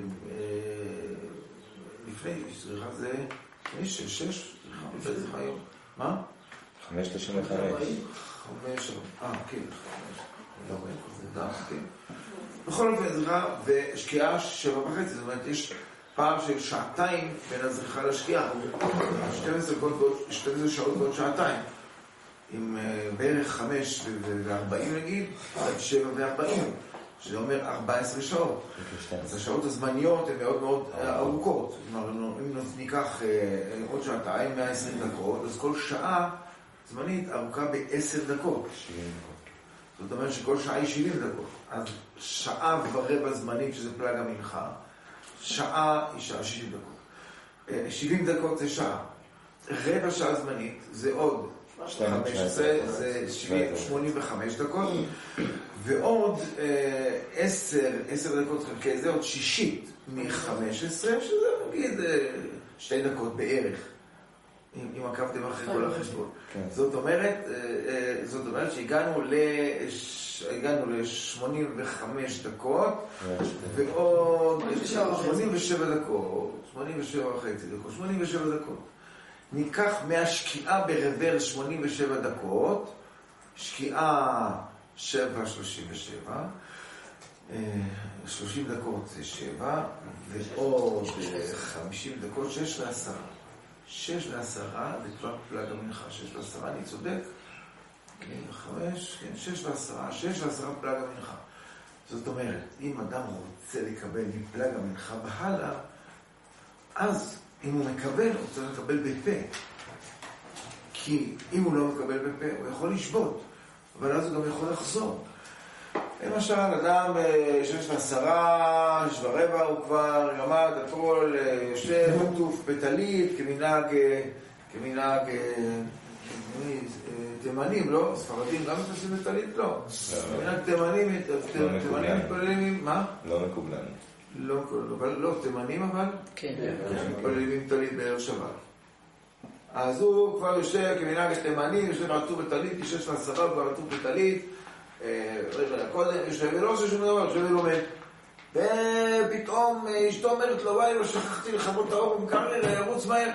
לפני זריחה זה... לפני שש, שש, זריחה, זריחה היום. מה? חמש שלושים וחמש. חמש, אה, כן, חמש. לא רואה, זה דם, כן. בכל אופן, זריחה ושקיעה שבע וחצי, זאת אומרת, יש פער של שעתיים בין הזריחה לשקיעה. שתים עשרה שעות ועוד שעתיים. עם בערך חמש וארבעים נגיד, עד שבע וארבעים, שזה אומר ארבע עשרה שעות. אז השעות הזמניות הן מאוד מאוד ארוכות. אם ניקח עוד שעתיים, מאה ועשרים דקות, אז כל שעה זמנית ארוכה בעשר דקות. זאת אומרת שכל שעה היא שבעים דקות. אז שעה ורבע זמנית, שזה פלג המנחה, שעה היא שעה שבעים דקות. שבעים דקות זה שעה. רבע שעה זמנית זה עוד חמש עשרה, זה שמונים וחמש דקות. ועוד עשר, עשר דקות חלקי, זה עוד שישית מ-חמש עשרה, שזה נגיד שתי דקות בערך. אם עקבתם אחרי כל החשבון. זאת אומרת, זאת אומרת שהגענו ל-שמונים וחמש דקות, ועוד שמונים ושבע דקות, שמונים ושבע וחצי דקות, שמונים ושבע דקות. ניקח מהשקיעה ברוורס שמונים ושבע דקות, שקיעה שבע שלושים ושבע, שלושים דקות זה שבע, ועוד חמישים דקות, שש ועשרה. שש ועשרה, זה כבר פלג המנחה, שש ועשרה, אני צודק? כן, חמש, כן, שש ועשרה, שש ועשרה פלג המנחה. זאת אומרת, אם אדם רוצה לקבל מפלג המנחה בהלאה, אז אם הוא מקבל, הוא צריך לקבל בפה. כי אם הוא לא מקבל בפה, הוא יכול לשבות, אבל אז הוא גם יכול לחזור. למשל, אדם שיש לעשרה, שש ורבע, הוא כבר למד הכל, יושב, עטוף בטלית, כמנהג, כמנהג תימנים, לא? ספרדים גם מתעסקים בטלית? לא. כמנהג תימנים, תימנים מתפללים, מה? לא מקובלן. לא, לא, תימנים אבל? כן. מתפללים עם טלית בערב שבת. אז הוא כבר יושב כמנהג תימנים, יושב עטוף בטלית, שיש לעשרה, הוא כבר עטוף בטלית, קודם, ולא עושה שום דבר, יושב ולומד. ופתאום אשתו אומרת לו, וואי, לא שכחתי לכבות את האור, הוא מקרר, ירוץ מהר.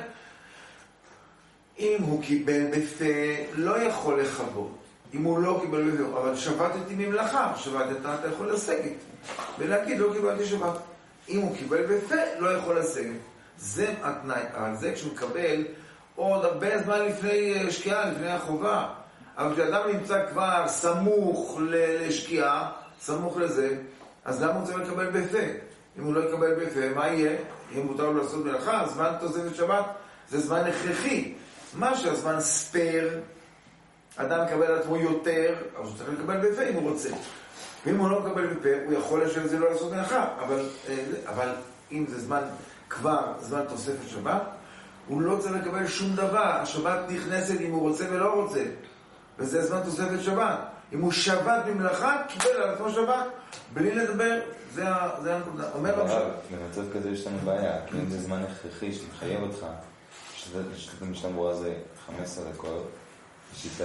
אם הוא קיבל בפה, לא יכול לכבות. אם הוא לא קיבל בפה, אבל שבתתי ממלאכה, שבתת, אתה יכול לסגת. ולהגיד, לא קיבלתי שבת. אם הוא קיבל בפה, לא יכול לסגת. זה התנאי. אבל זה כשהוא מקבל עוד הרבה זמן לפני שקיעה, לפני החובה. אבל כשאדם נמצא כבר סמוך לשקיעה, סמוך לזה, אז למה הוא צריך לקבל בפה? אם הוא לא יקבל בפה, מה יהיה? אם מותר לו לעשות מלאכה, זמן תוספת שבת זה זמן הכרחי. מה שהזמן ספר, אדם מקבל על עצמו יותר, אז הוא צריך לקבל בפה אם הוא רוצה. ואם הוא לא מקבל בפה, הוא יכול לשבת זה לא לעשות מלאכה. אבל, אבל אם זה זמן כבר, זמן תוספת שבת, הוא לא צריך לקבל שום דבר. השבת נכנסת אם הוא רוצה ולא רוצה. וזה זמן תוספת שבת. אם הוא שבת ממלאכה, קיבל על עצמו שבת, בלי לדבר, זה הנקודה. אומר הרב, במצב כזה יש לנו בעיה, כי אם זה זמן הכרחי שמחייב אותך, שתת המשנה ברורה זה חמש עשרה דקות, שיטת...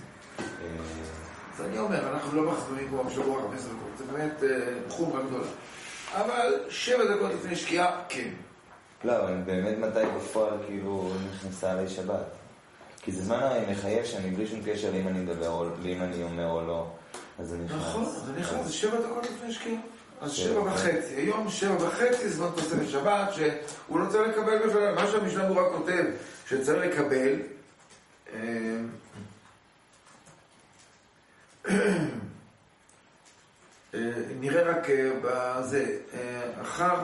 אז אני אומר, אנחנו לא מחזירים כמו בשבוע חמש עשרה דקות, זה באמת חומרה גדולה. אבל שבע דקות לפני שקיעה, כן. לא, אבל באמת מתי בפועל כאילו נכנסה עלי שבת? כי זה זמן הרי מחייב שאני בלי שום קשר לאם אני מדבר או לאם אני אומר או לא, אז זה נכנס. נכון, זה נכנס, זה שבע דקות לפני שקיעה. אז שבע וחצי, היום שבע וחצי זמן תוספת שבת, שהוא לא צריך לקבל בכלל, מה שהמשנה ברורה כותב שצריך לקבל, נראה רק בזה, אחר,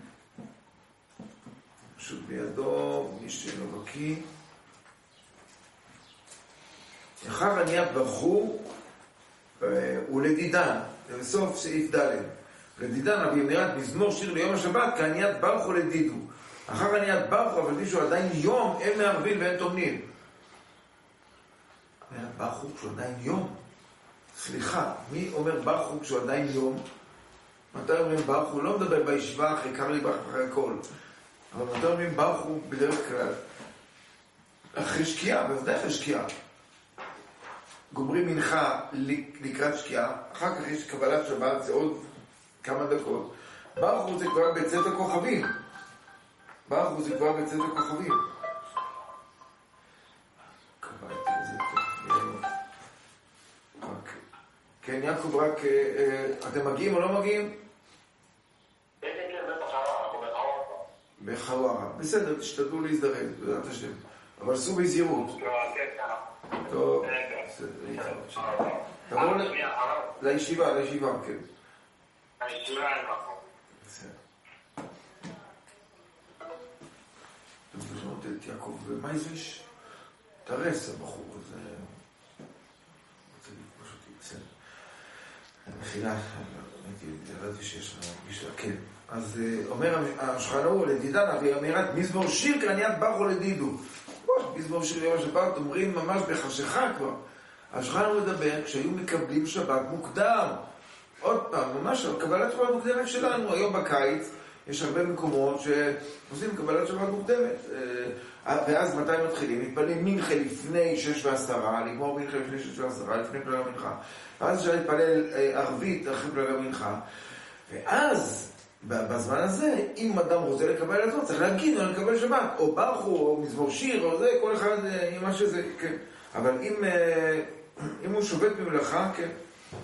פשוט בידו, מי שלא בקיא, אחר עניית בחור ולדידן, זה בסוף סעיף ד' לדידן, אבי אמירת מזמור שיר ליום השבת, כעניית ברוך ולדידו. אחר עניית ברוך, אבל מישהו עדיין יום, הם מערבים והם תומנים. עניית ברוך כשהוא עדיין יום. סליחה, מי אומר ברוך כשהוא עדיין יום? מתי אומרים ברוך? הוא לא מדבר בישיבה אחרי, קר לי ברוך אחרי הכל. אבל מתי אומרים ברוך הוא בדרך כלל? אחרי שקיעה, בוודאי אחרי שקיעה. גומרים מנחה לקראת שקיעה, אחר כך יש קבלת שבת, זה עוד כמה דקות. ברוך הוא זה כבר בצאת הכוכבים. ברוך הוא זה כבר בצאת הכוכבים. קבלתי איזה טוב. כן, יעקב, רק אתם מגיעים או לא מגיעים? כן, כן, כן, בחווארה, אנחנו בחווארה. בחווארה. בסדר, תשתדלו להזדרז, בעזרת השם. אבל סעו בזהירות. טוב, בסדר, תבואו לישיבה, לישיבה, כן. הישיבה אין מקום. בסדר. טוב, לשמות את יעקב ומייזש, תרס הבחור הזה. רוצה לפגוש אותי, בסדר. מחילה, ידעתי שיש לנו פגישה, כן. אז אומר השולחן ערוך לדידן, אבי אמירת מזמור שיר כעניית ברוך ולדידו. מזמור שיר יום השבת אומרים ממש בחשיכה כבר. השולחן ערוך מדבר כשהיו מקבלים שבת מוקדם. עוד פעם, ממש קבלת שבת מוקדמת שלנו. היום בקיץ יש הרבה מקומות שעושים קבלת שבת מוקדמת. ואז מתי מתחילים? מתפללים מנחה לפני שש ועשרה, לגמור מנחה לפני שש ועשרה, לפני פלג המנחה. ואז אפשר להתפלל ערבית אחרי פלג המנחה. ואז בזמן הזה, אם אדם רוצה לקבל את זה, צריך להגיד או לקבל שבת, או ברכו, או מזמור שיר, או זה, כל אחד עם מה שזה, כן. אבל אם, אם הוא שובת במלאכה, כן.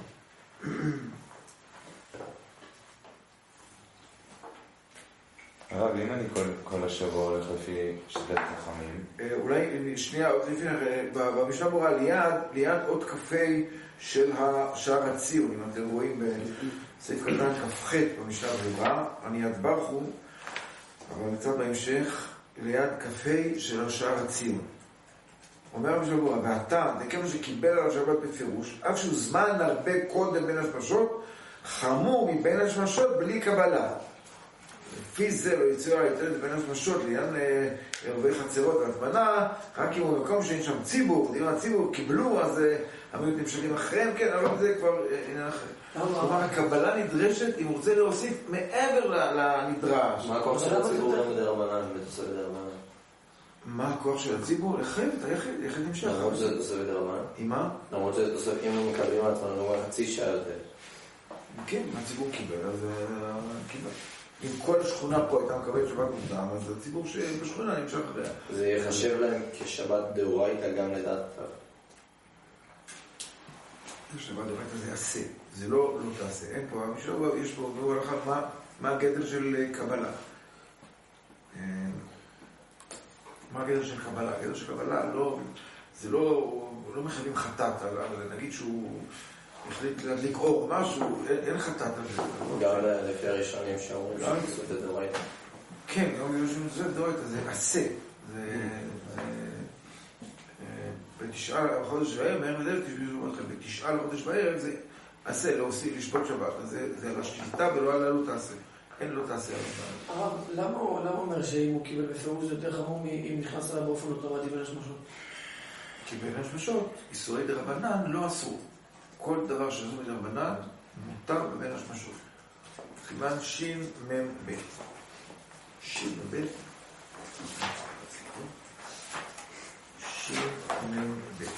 הרב, אם אני כל, כל השבוע הולך לפי שתת חכמים? אולי, שנייה, עוד לפני, במשנה ברורה, ליד, ליד עוד קפה של השער הציון, אם אתם רואים בסעיף קטן כ"ח במשנה ברורה, עניית ברוך הוא, אבל מצד בהמשך, ליד קפה של השער הציון. אומר רבי שמעון ברורה, והטעם, דכיוון שקיבל על השבת בפירוש, אף שהוא זמן הרבה קודם בין השמשות, חמור מבין השמשות בלי קבלה. לפי זה לא יצויר יותר בין השמשות לעניין ערבי חצרות והטמנה, רק אם הוא במקום שאין שם ציבור, אם הציבור קיבלו, אז המיעוט נמשכים אחריהם, כן, אבל זה כבר עניין אחר. כלומר, הקבלה נדרשת אם הוא רוצה להוסיף מעבר לנדרש. מה הכוח של הציבור גם בדרבנן ותוספת דרבנן? מה הכוח של הציבור? לחייב את היחיד, יחיד נמשך. למרות שזה תוספת דרבנן? עם מה? למרות שזה תוספת, אם הם מקבלים על עצמם, נאמר חצי שעה יותר. כן, הציבור קיבל, אז קיבל. אם כל שכונה פה הייתה מקבלת שבת מוקדם, אז הציבור שבשכונה נמשך אחריה. זה יחשב להם כשבת דאורייתא גם לדעת. שבת דאורייתא זה עשה, זה לא לא תעשה. אין פה, יש פה ברור הלכה מה הגדר של קבלה. מה הגדר של קבלה? הגדר של קבלה זה לא מחייבים חטאת, אבל נגיד שהוא החליט להדליק אור משהו, אין חטאת על זה. גם לפי הראשונים שאומרים שזה דאורייתא. כן, גם הראשונים שזה דאורייתא, זה עשה. זה... בתשעה לחודש בערב, מהר מדלת, בתשעה לחודש בערב זה עשה, להוסיף, לשפוט שבת. זה על השליטה ולא על לא תעשה. אין לא תעשה על זה. הרב, למה אומר שאם הוא קיבל בפירוש זה יותר חמור אם נכנס עליו באופן אוטומטי בין השמשות? כי בין השמשות, איסורי דרבנן לא אסור. כל דבר שאסור מדרבנן מותר בבין השמשות. חימן שין מם בית. שין מם בית. שין מם בית.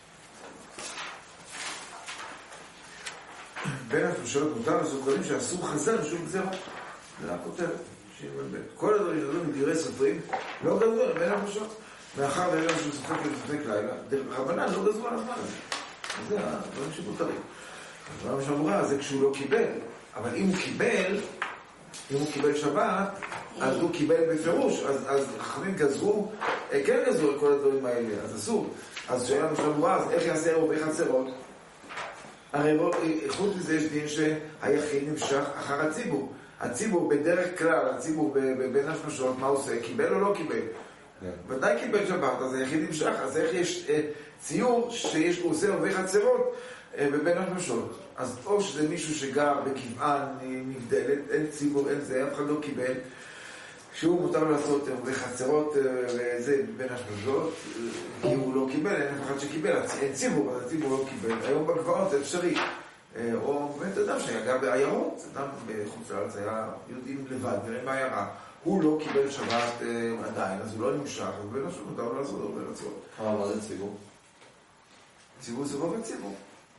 בין השמשות מותר לעשות דברים שאסור חזר שום גזרה. זה הכותרת. שין מם בית. כל הדברים שדברים מדירי סופרים לא גזרו על בין השמשות. מאחר ואלה שהוא סופק וסופק לילה, רבנן לא גזרו על הזמן הזה. זה הדברים שמותרים. הדברים שאמרה, זה כשהוא לא קיבל. אבל אם הוא קיבל, אם הוא קיבל שבת, אז הוא קיבל בפירוש. אז, אז חכמים גזרו, כן גזרו על כל הדברים האלה, אז אסור. אז שאלה שאמרה, אז איך יעשה ערבי חצרות? הרי חוץ מזה יש דין שהיחיד נמשך אחר הציבור. הציבור בדרך כלל, הציבור בין השמשות, מה עושה? קיבל או לא קיבל? ודאי קיבל שבת, אז היחיד נמשך, אז איך יש אה, ציור שיש הוא עושה ערבי חצרות אה, בבין השמשות? אז או שזה מישהו שגר בקבען נבדלת, אין ציבור, אין זה, אף אחד לא קיבל, שהוא מותר לעשות ערבי חצרות אה, וזה בין השמשות, אה, כי הוא לא קיבל, אין אף אחד שקיבל, אין ציבור, אז הציבור לא קיבל. היום בגבעות זה אפשרי. אה, או באמת אדם שהיה גר בעיירות, אדם בחוץ לארץ היה יהודים לבד, וראים בעיירה. הוא לא קיבל שבת אה, עדיין, אז הוא לא נמשך, אז בין השמשות מותר לו לעשות הרבה רצות. אה, מה זה ציבור? ציבור זה רוב הציבור.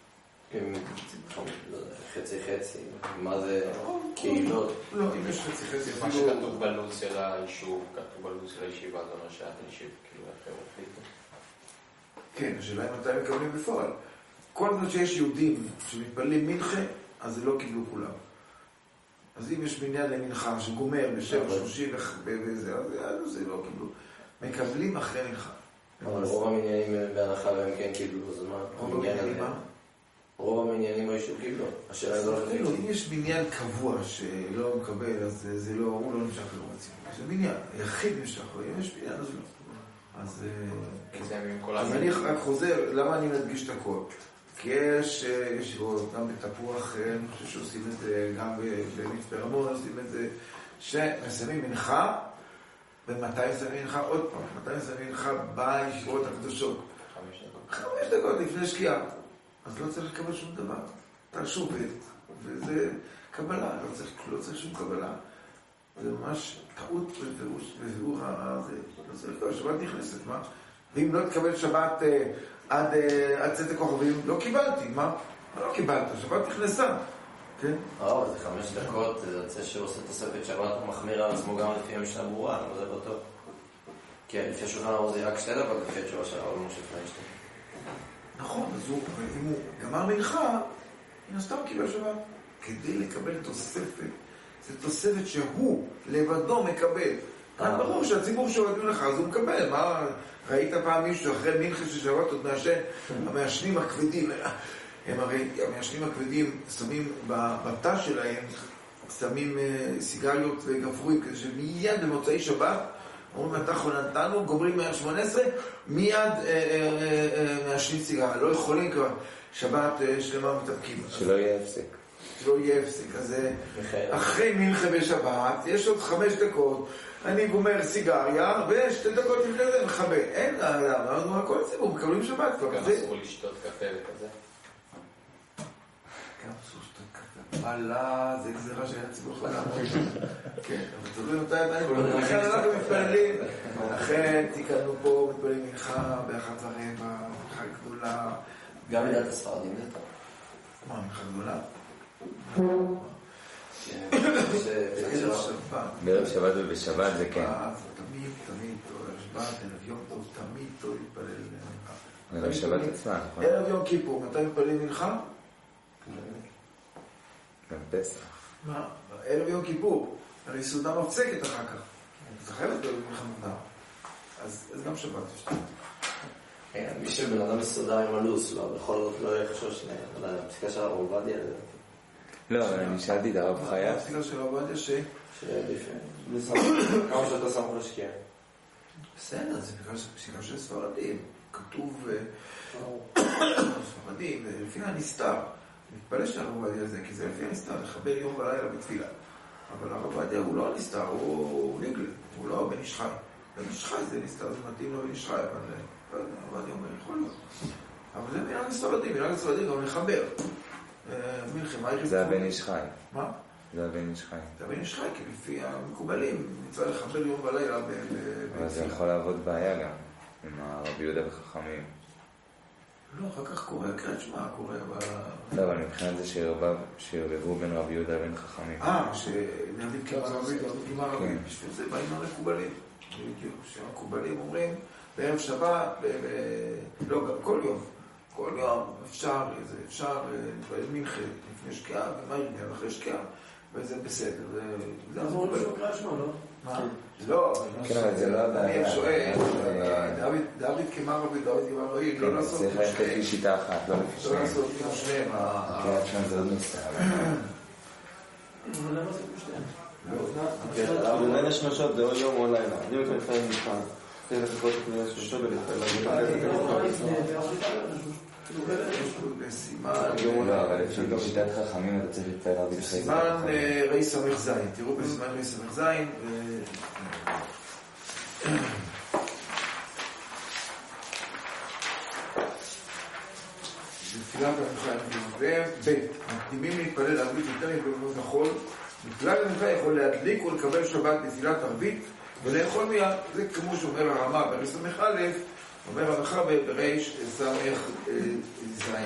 חצי חצי, מה זה קהילות? לא, אם יש חצי חצי, מה שכתוב בלו"ז של היישוב, כתוב בלו"ז של הישיבה, זה אומר שאת הישיב, כאילו, איך החליטו? כן, השאלה אם מתי מקבלים בפועל. כל זאת שיש יהודים שמתפללים מנחה, אז זה לא קיבלו כולם. אז אם יש בניין למנחה שגומר בשבע שלושים וזה, אז זה לא קיבלו. מקבלים אחרי מנחה. אבל רוב המניינים בהנחה והם כן קיבלו זמן. רוב המניינים מה? רוב המניינים היישוב קיבלו. השאלה לא קיבלו. אם יש בניין קבוע שלא מקבל, אז זה לא, הוא לא נמשך לרוב הציבור. זה בניין, היחיד נמשך, אם יש בניין, אז לא. אז אני רק חוזר, למה אני מדגיש את הכל? כי יש, יש גם בתפוח, אני חושב שעושים את זה, גם במצפה רמון עושים את זה, שמסיימים מנחה, ומתי מסיימים מנחה? עוד פעם, מתי מסיימים מנחה בישיבות הקדושות? חמש דקות. חמש דקות לפני שקיעה. אז לא צריך לקבל שום דבר. אתה שובת, וזה קבלה, לא צריך, לא צריך שום קבלה. זה ממש טעות בביאור הזה. לא צריך לקבל, שבת נכנסת, מה? ואם לא תקבל שבת עד, עד צאת הכוכבים, לא קיבלתי, מה? לא קיבלת, שבת נכנסה, כן? אה, זה חמש דקות, זה יוצא שעושה תוספת שבת, הוא מחמיר על עצמו גם לפי המשנה ברורה, אבל זה לא טוב. כן, לפי השולחן ערוך זה רק שתי דקות, לפי התשובה של הרב משה פיינשטיין. נכון, אז הוא, אם הוא גמר מנחה, מן הסתם קיבל שבת. כדי לקבל תוספת, זה תוספת שהוא לבדו מקבל. כאן ברור שהציבור שעובדים לך, אז הוא מקבל. מה, ראית פעם מישהו אחרי מנחה של שבת עוד מעשן? המעשנים הכבדים, הם הרי, המעשנים הכבדים שמים בתא שלהם, שמים סיגריות וגפרורים, כדי שמיד במוצאי שבת אומרים, אתה חוננתנו, גומרים מאה שמונה עשרה, מיד מעשנים סיגריה, לא יכולים כבר, שבת שלמה מתאפקים. שלא יהיה הפסק. שלא יהיה הפסק, אז אחרי מנחה בשבת, יש עוד חמש דקות, אני גומר סיגריה, ושתי דקות לפני זה מכבה. אין, אמרנו, הכל ציבור, מקבלים שבת כבר. גם אסור לשתות קפה וכזה. גם אסור לשתות קפה. וואלה, זה גזירה שהיה ציבור חלם. כן, אבל תלוי מתי עדיין. לכן אנחנו מתפללים. לכן תיקנו פה, מתפללים מנחה באחת ורבע, מנחה גדולה. גם לדעת הספרדים זה טוב. מה, מנחה גדולה? בערב שבת ובשבת זה כן. תמיד, תמיד טוב, שבת, ערב יום טוב, תמיד טוב להתפלל מנחה. ערב שבת עצמה, נכון? ערב יום כיפור, מתי מתפללים מנחה? גם פסח. מה? ערב יום כיפור, הרי סעודה מפסקת אחר כך. אתה חייב להתפלל מנחה מוקדם. אז גם שבת יש טוב. מי שבן אדם מסודר עם הלוס, בכל זאת לא יחשוש לפסיקה של הרב עובדיה. לא, אבל אני שאלתי את הרב חייב. הפסיקה של הרב עובדיה ש... שעדיף. כמה שאתה סמכו לשקיע. בסדר, זה פסיקה של ספרדים. כתוב ספרדים, לפי הנסתר. מתפלא של הרב עובדיה הזה, כי זה לפי הנסתר, לחבר יום ולילה בתפילה. אבל הרב עובדיה הוא לא הנסתר, הוא ניגלה, הוא לא בן איש חי. בן איש חי זה נסתר, זה מתאים לו בן איש חי, אבל... הרב עובדיה אומר, יכול להיות. אבל זה מנהג הספרדים, מנהג הספרדים גם לחבר. זה הבן איש חי. מה? זה הבן איש חי. זה הבן איש חי, כי לפי המקובלים נמצא לחבר יום ולילה. אבל זה יכול לעבוד בעיה גם, עם הרבי יהודה וחכמים. לא, אחר כך קורה, קראת שמה, קורה ב... לא, אבל מבחינת זה שערבבו בין רבי יהודה לבין חכמים. אה, שנרדים כמעט רבי, כמעט רבי. בשביל זה באים המקובלים. בדיוק, שהמקובלים אומרים, בערב שבת, לא, גם כל יום. כל יום אפשר, אפשר להתפלל מנחה לפני שקיעה, ומהיר מיד אחרי שקיעה, וזה בסדר. אז הוא לא שקרא שמו, לא? מה? לא, כן, אבל זה לא הבעיה. אני שואל, דוד כמר רבי, דוד כמר רבי, לא לעשות צריך ללכת לפי שיטה אחת, לא לפי שניהם. לא לעשות כמו שניהם. קריאת שמע זה עוד נושא. אבל למה זה כמו שניהם? אבל לילה שמשות זה עוד יום או לילה. אני רוצה לפעמים מבחן. צריך לחכות את לילה שמשות ולפעמים. לא, אבל לפי שיטת חכמים אתה צריך להתפעל רבי חיים. סימן ראי סמך זין, תראו בסימן ראי סמך זין. בתפילת המנחה ב' מקדימים להתפלל ערבית יותר מבלבלות החול. בתפילת המנחה יכול להדליק ולקבל שבת בתפילת ערבית ולאכול מיד. זה כמו שאומר הרמה בראי סמך א', אומר המחר בריש סמך זין.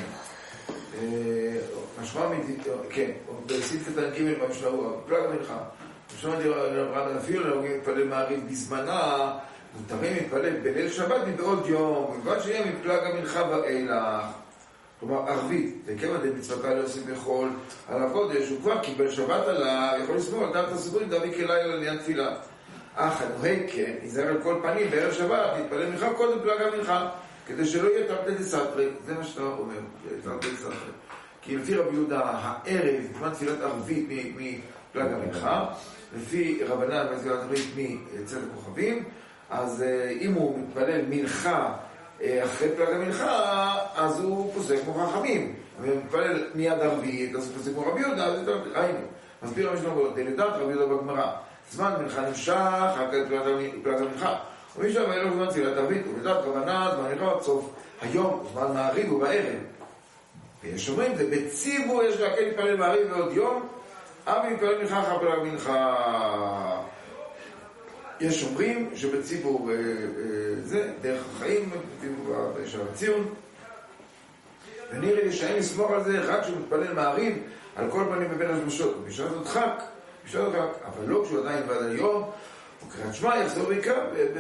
משמע, כן, בסעיף קטן ג' במשנה הוא, פלג המנחה. משמע לרב אפילו להוגים להתפלל מעריב בזמנה, מותרים להתפלל בליל שבת מבעוד יום, ובלבד שיהיה מפלג המנחה ואילך. כלומר, ערבית, וכיוון דמצוותה להוסיף בחול על הקודש, הוא כבר קיבל שבת עליו, יכול לסמוך על דעת הסיפורים, דוד כלילה לעניין תפילה. אך הנוהג כן, יזהר על כל פנים, בערב שבת, להתפלל מנחה קודם פלג המנחה, כדי שלא יהיה תרתי דסתרי. זה מה שאתה אומר, תרתי דסתרי. כי לפי רבי יהודה, הערב, בזמן תפילת ערבית מפלג המנחה, לפי רבנן בתפילת ערבית מצאת הכוכבים, אז אם הוא מתפלל מנחה אחרי פלג המנחה, אז הוא פוסק כמו חכמים. אם הוא מתפלל מיד ערבית, אז הוא פוסק כמו רבי יהודה, אז זה היינו. מסביר המשנה בו, דלדת רבי יהודה בגמרא. זמן מנחה נמשך, רק את פלג המנחה. ומי שם אין לו זמן תפילת ערבית, ובדעת כוונה, זמן מנחה עד סוף היום, זמן מעריב ובערב. ויש אומרים, זה בציבור יש להקל להתפלל מעריב ועוד יום, אבל מתפלל מנחה אחר פלג מנחה. יש אומרים שבציבור זה, דרך החיים, בשער ציון, ונראה לי שאין לסמוך על זה רק כשהוא מתפלל מעריב, על כל פנים בבין השמשות, בשעת עוד חק, בשעת עוד חק, אבל לא כשהוא עדיין ועד היום, הוא קריאת שמע, יחזור בעיקר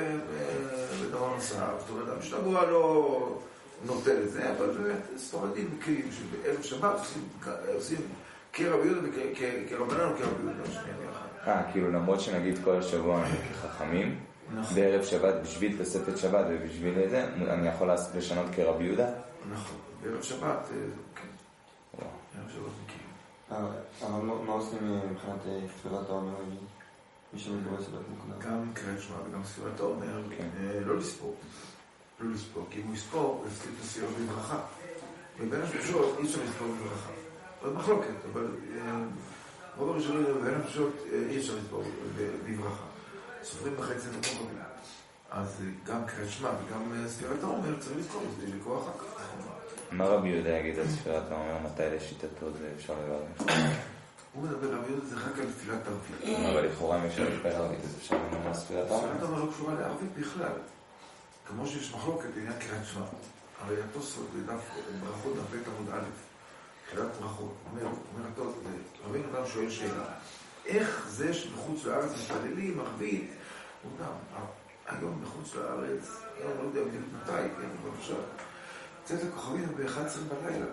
בדבר נוסף. זאת אומרת, המשנה ברורה לא נוטל את זה, אבל באמת ספרדים מקרים שבערב שבת עושים כרבי יהודה וכרבנן וכרבי יהודה שניהם יחד. אה, כאילו למרות שנגיד כל השבוע חכמים, בערב שבת בשביל תוספת שבת ובשביל זה, אני יכול לשנות כרבי יהודה? נכון, בערב שבת, כן. בערב שבת מכירים. אבל מה עושים מבחינת תפילת העומר? מי שמקבל שבת מוקדם. גם קריאת שמע וגם ספירת העומר, לא לספור. לא לספור, כי אם הוא יספור, הוא יפסיד את הספירה בברכה. ובין השלושות אי אפשר לספור בברכה. עוד מחלוקת, אבל רוב הראשונים בין השלושות אי אפשר לספור בברכה. סופרים בחצי את הכוכבים. אז גם קריאת שמע וגם ספירת העומר צריך לזכור את זה לקרוא אחר כך. מה רבי יהודה יגיד על ספירת העומר? מתי לשיטתו זה אפשר לברך? הוא מדבר רבי יהודה זה רק על תפילת ערבית. אבל לכאורה מי שלא ערבית אז אפשר לומר ספירת העומר? ספירת העומר לא קשורה לערבית בכלל. כמו שיש מחלוקת בעניין קריאת שמע. הרי התוספות זה דף ברכות דף בית עמוד א', תחילת ברכות. אומר, אומר הטוב, רבינו גם שואל שאלה. איך זה שבחוץ לארץ מתפללים ערבית? הוא גם, היום בחוץ לארץ, היום לא יודע בדיוק מתי, כן, אבל עכשיו. צאת הכוכבים ב-אחת עשרה בלילה.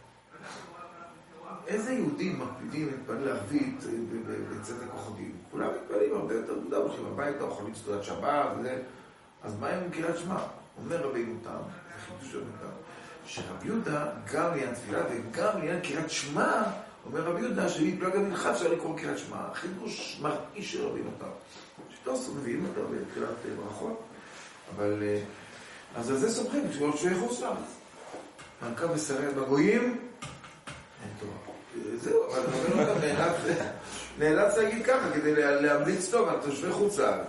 איזה יהודים מקפידים להתפלל ערבית בצאת הכוכבים? כולם מתפללים הרבה יותר מודע, הולכים הביתה, אוכלים סעודת שבת, אז מה עם קריאת שמע? אומר רבינו תם, חידוש רבינו תם, שרבי יהודה גם לעניין תפילה וגם לעניין קריאת שמע, אומר רבי יהודה שמפלג המנחה אפשר לקרוא קריאת שמע, חידוש מרעיש של רבינו תם. שתוסו מביאים אותו בתחילת ברכות, אבל אז על זה סומכים, כשבאות שוי חוץ לארץ. מנקה ושרי בגויים, אין טוב. זהו, אבל אני אומר אותם, נאלץ להגיד ככה כדי להמליץ טוב על תושבי חוץ לארץ.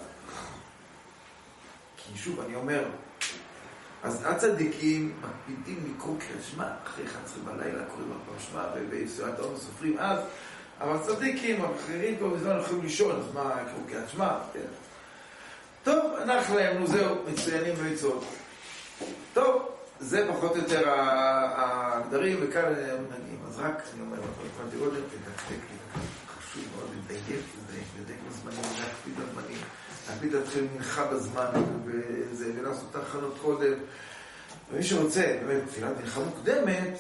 כי שוב, אני אומר, אז הצדיקים מקפידים לקרוא קריאת שמע, אחרי אחת עשרה בלילה קוראים הרבה שמע, ובספירת העומר סופרים אז, אבל צדיקים, אחרים כבר בזמן יכולים לישון, אז מה, יקראו קריאת שמע? טוב, אנחנו להם, נו זהו, מצוינים ויצאות. טוב, זה פחות או יותר הגדרים, וכאן נגיד, אז רק, אני אומר, כבר תראו לי, תדקדק לי, חשוב מאוד לדייק, לדייק בזמנים, להקפיד בזמנים, להקפיד להתחיל מנחה בזמן, ולעשות את ההכנות קודם. ומי שרוצה, באמת, תפילת מנחה מוקדמת,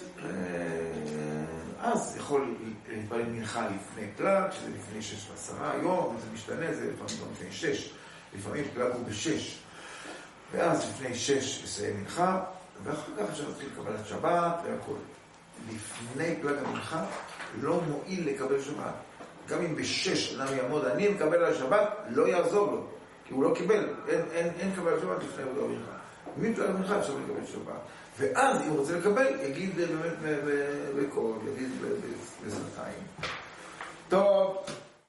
אז יכול להתפלל מנחה לפני פלג, שזה לפני שש ועשרה, היום, זה משתנה, זה לפעמים גם לפני שש, לפעמים פלג הוא בשש. ואז לפני שש לסיים מנחה, ואחר כך אפשר להתחיל לקבל את שבת והכל. לפני פלג המנחה לא מועיל לקבל שבת. גם אם בשש אדם יעמוד, אני מקבל על השבת, לא יעזור לו. כי הוא לא קיבל, אין, אין, אין קבל שבת לפני פלג המנחה. מפלג המנחה אפשר לקבל שבת. ואז אם הוא רוצה לקבל, יגיד באמת בקול, יגיד בזנתיים. טוב.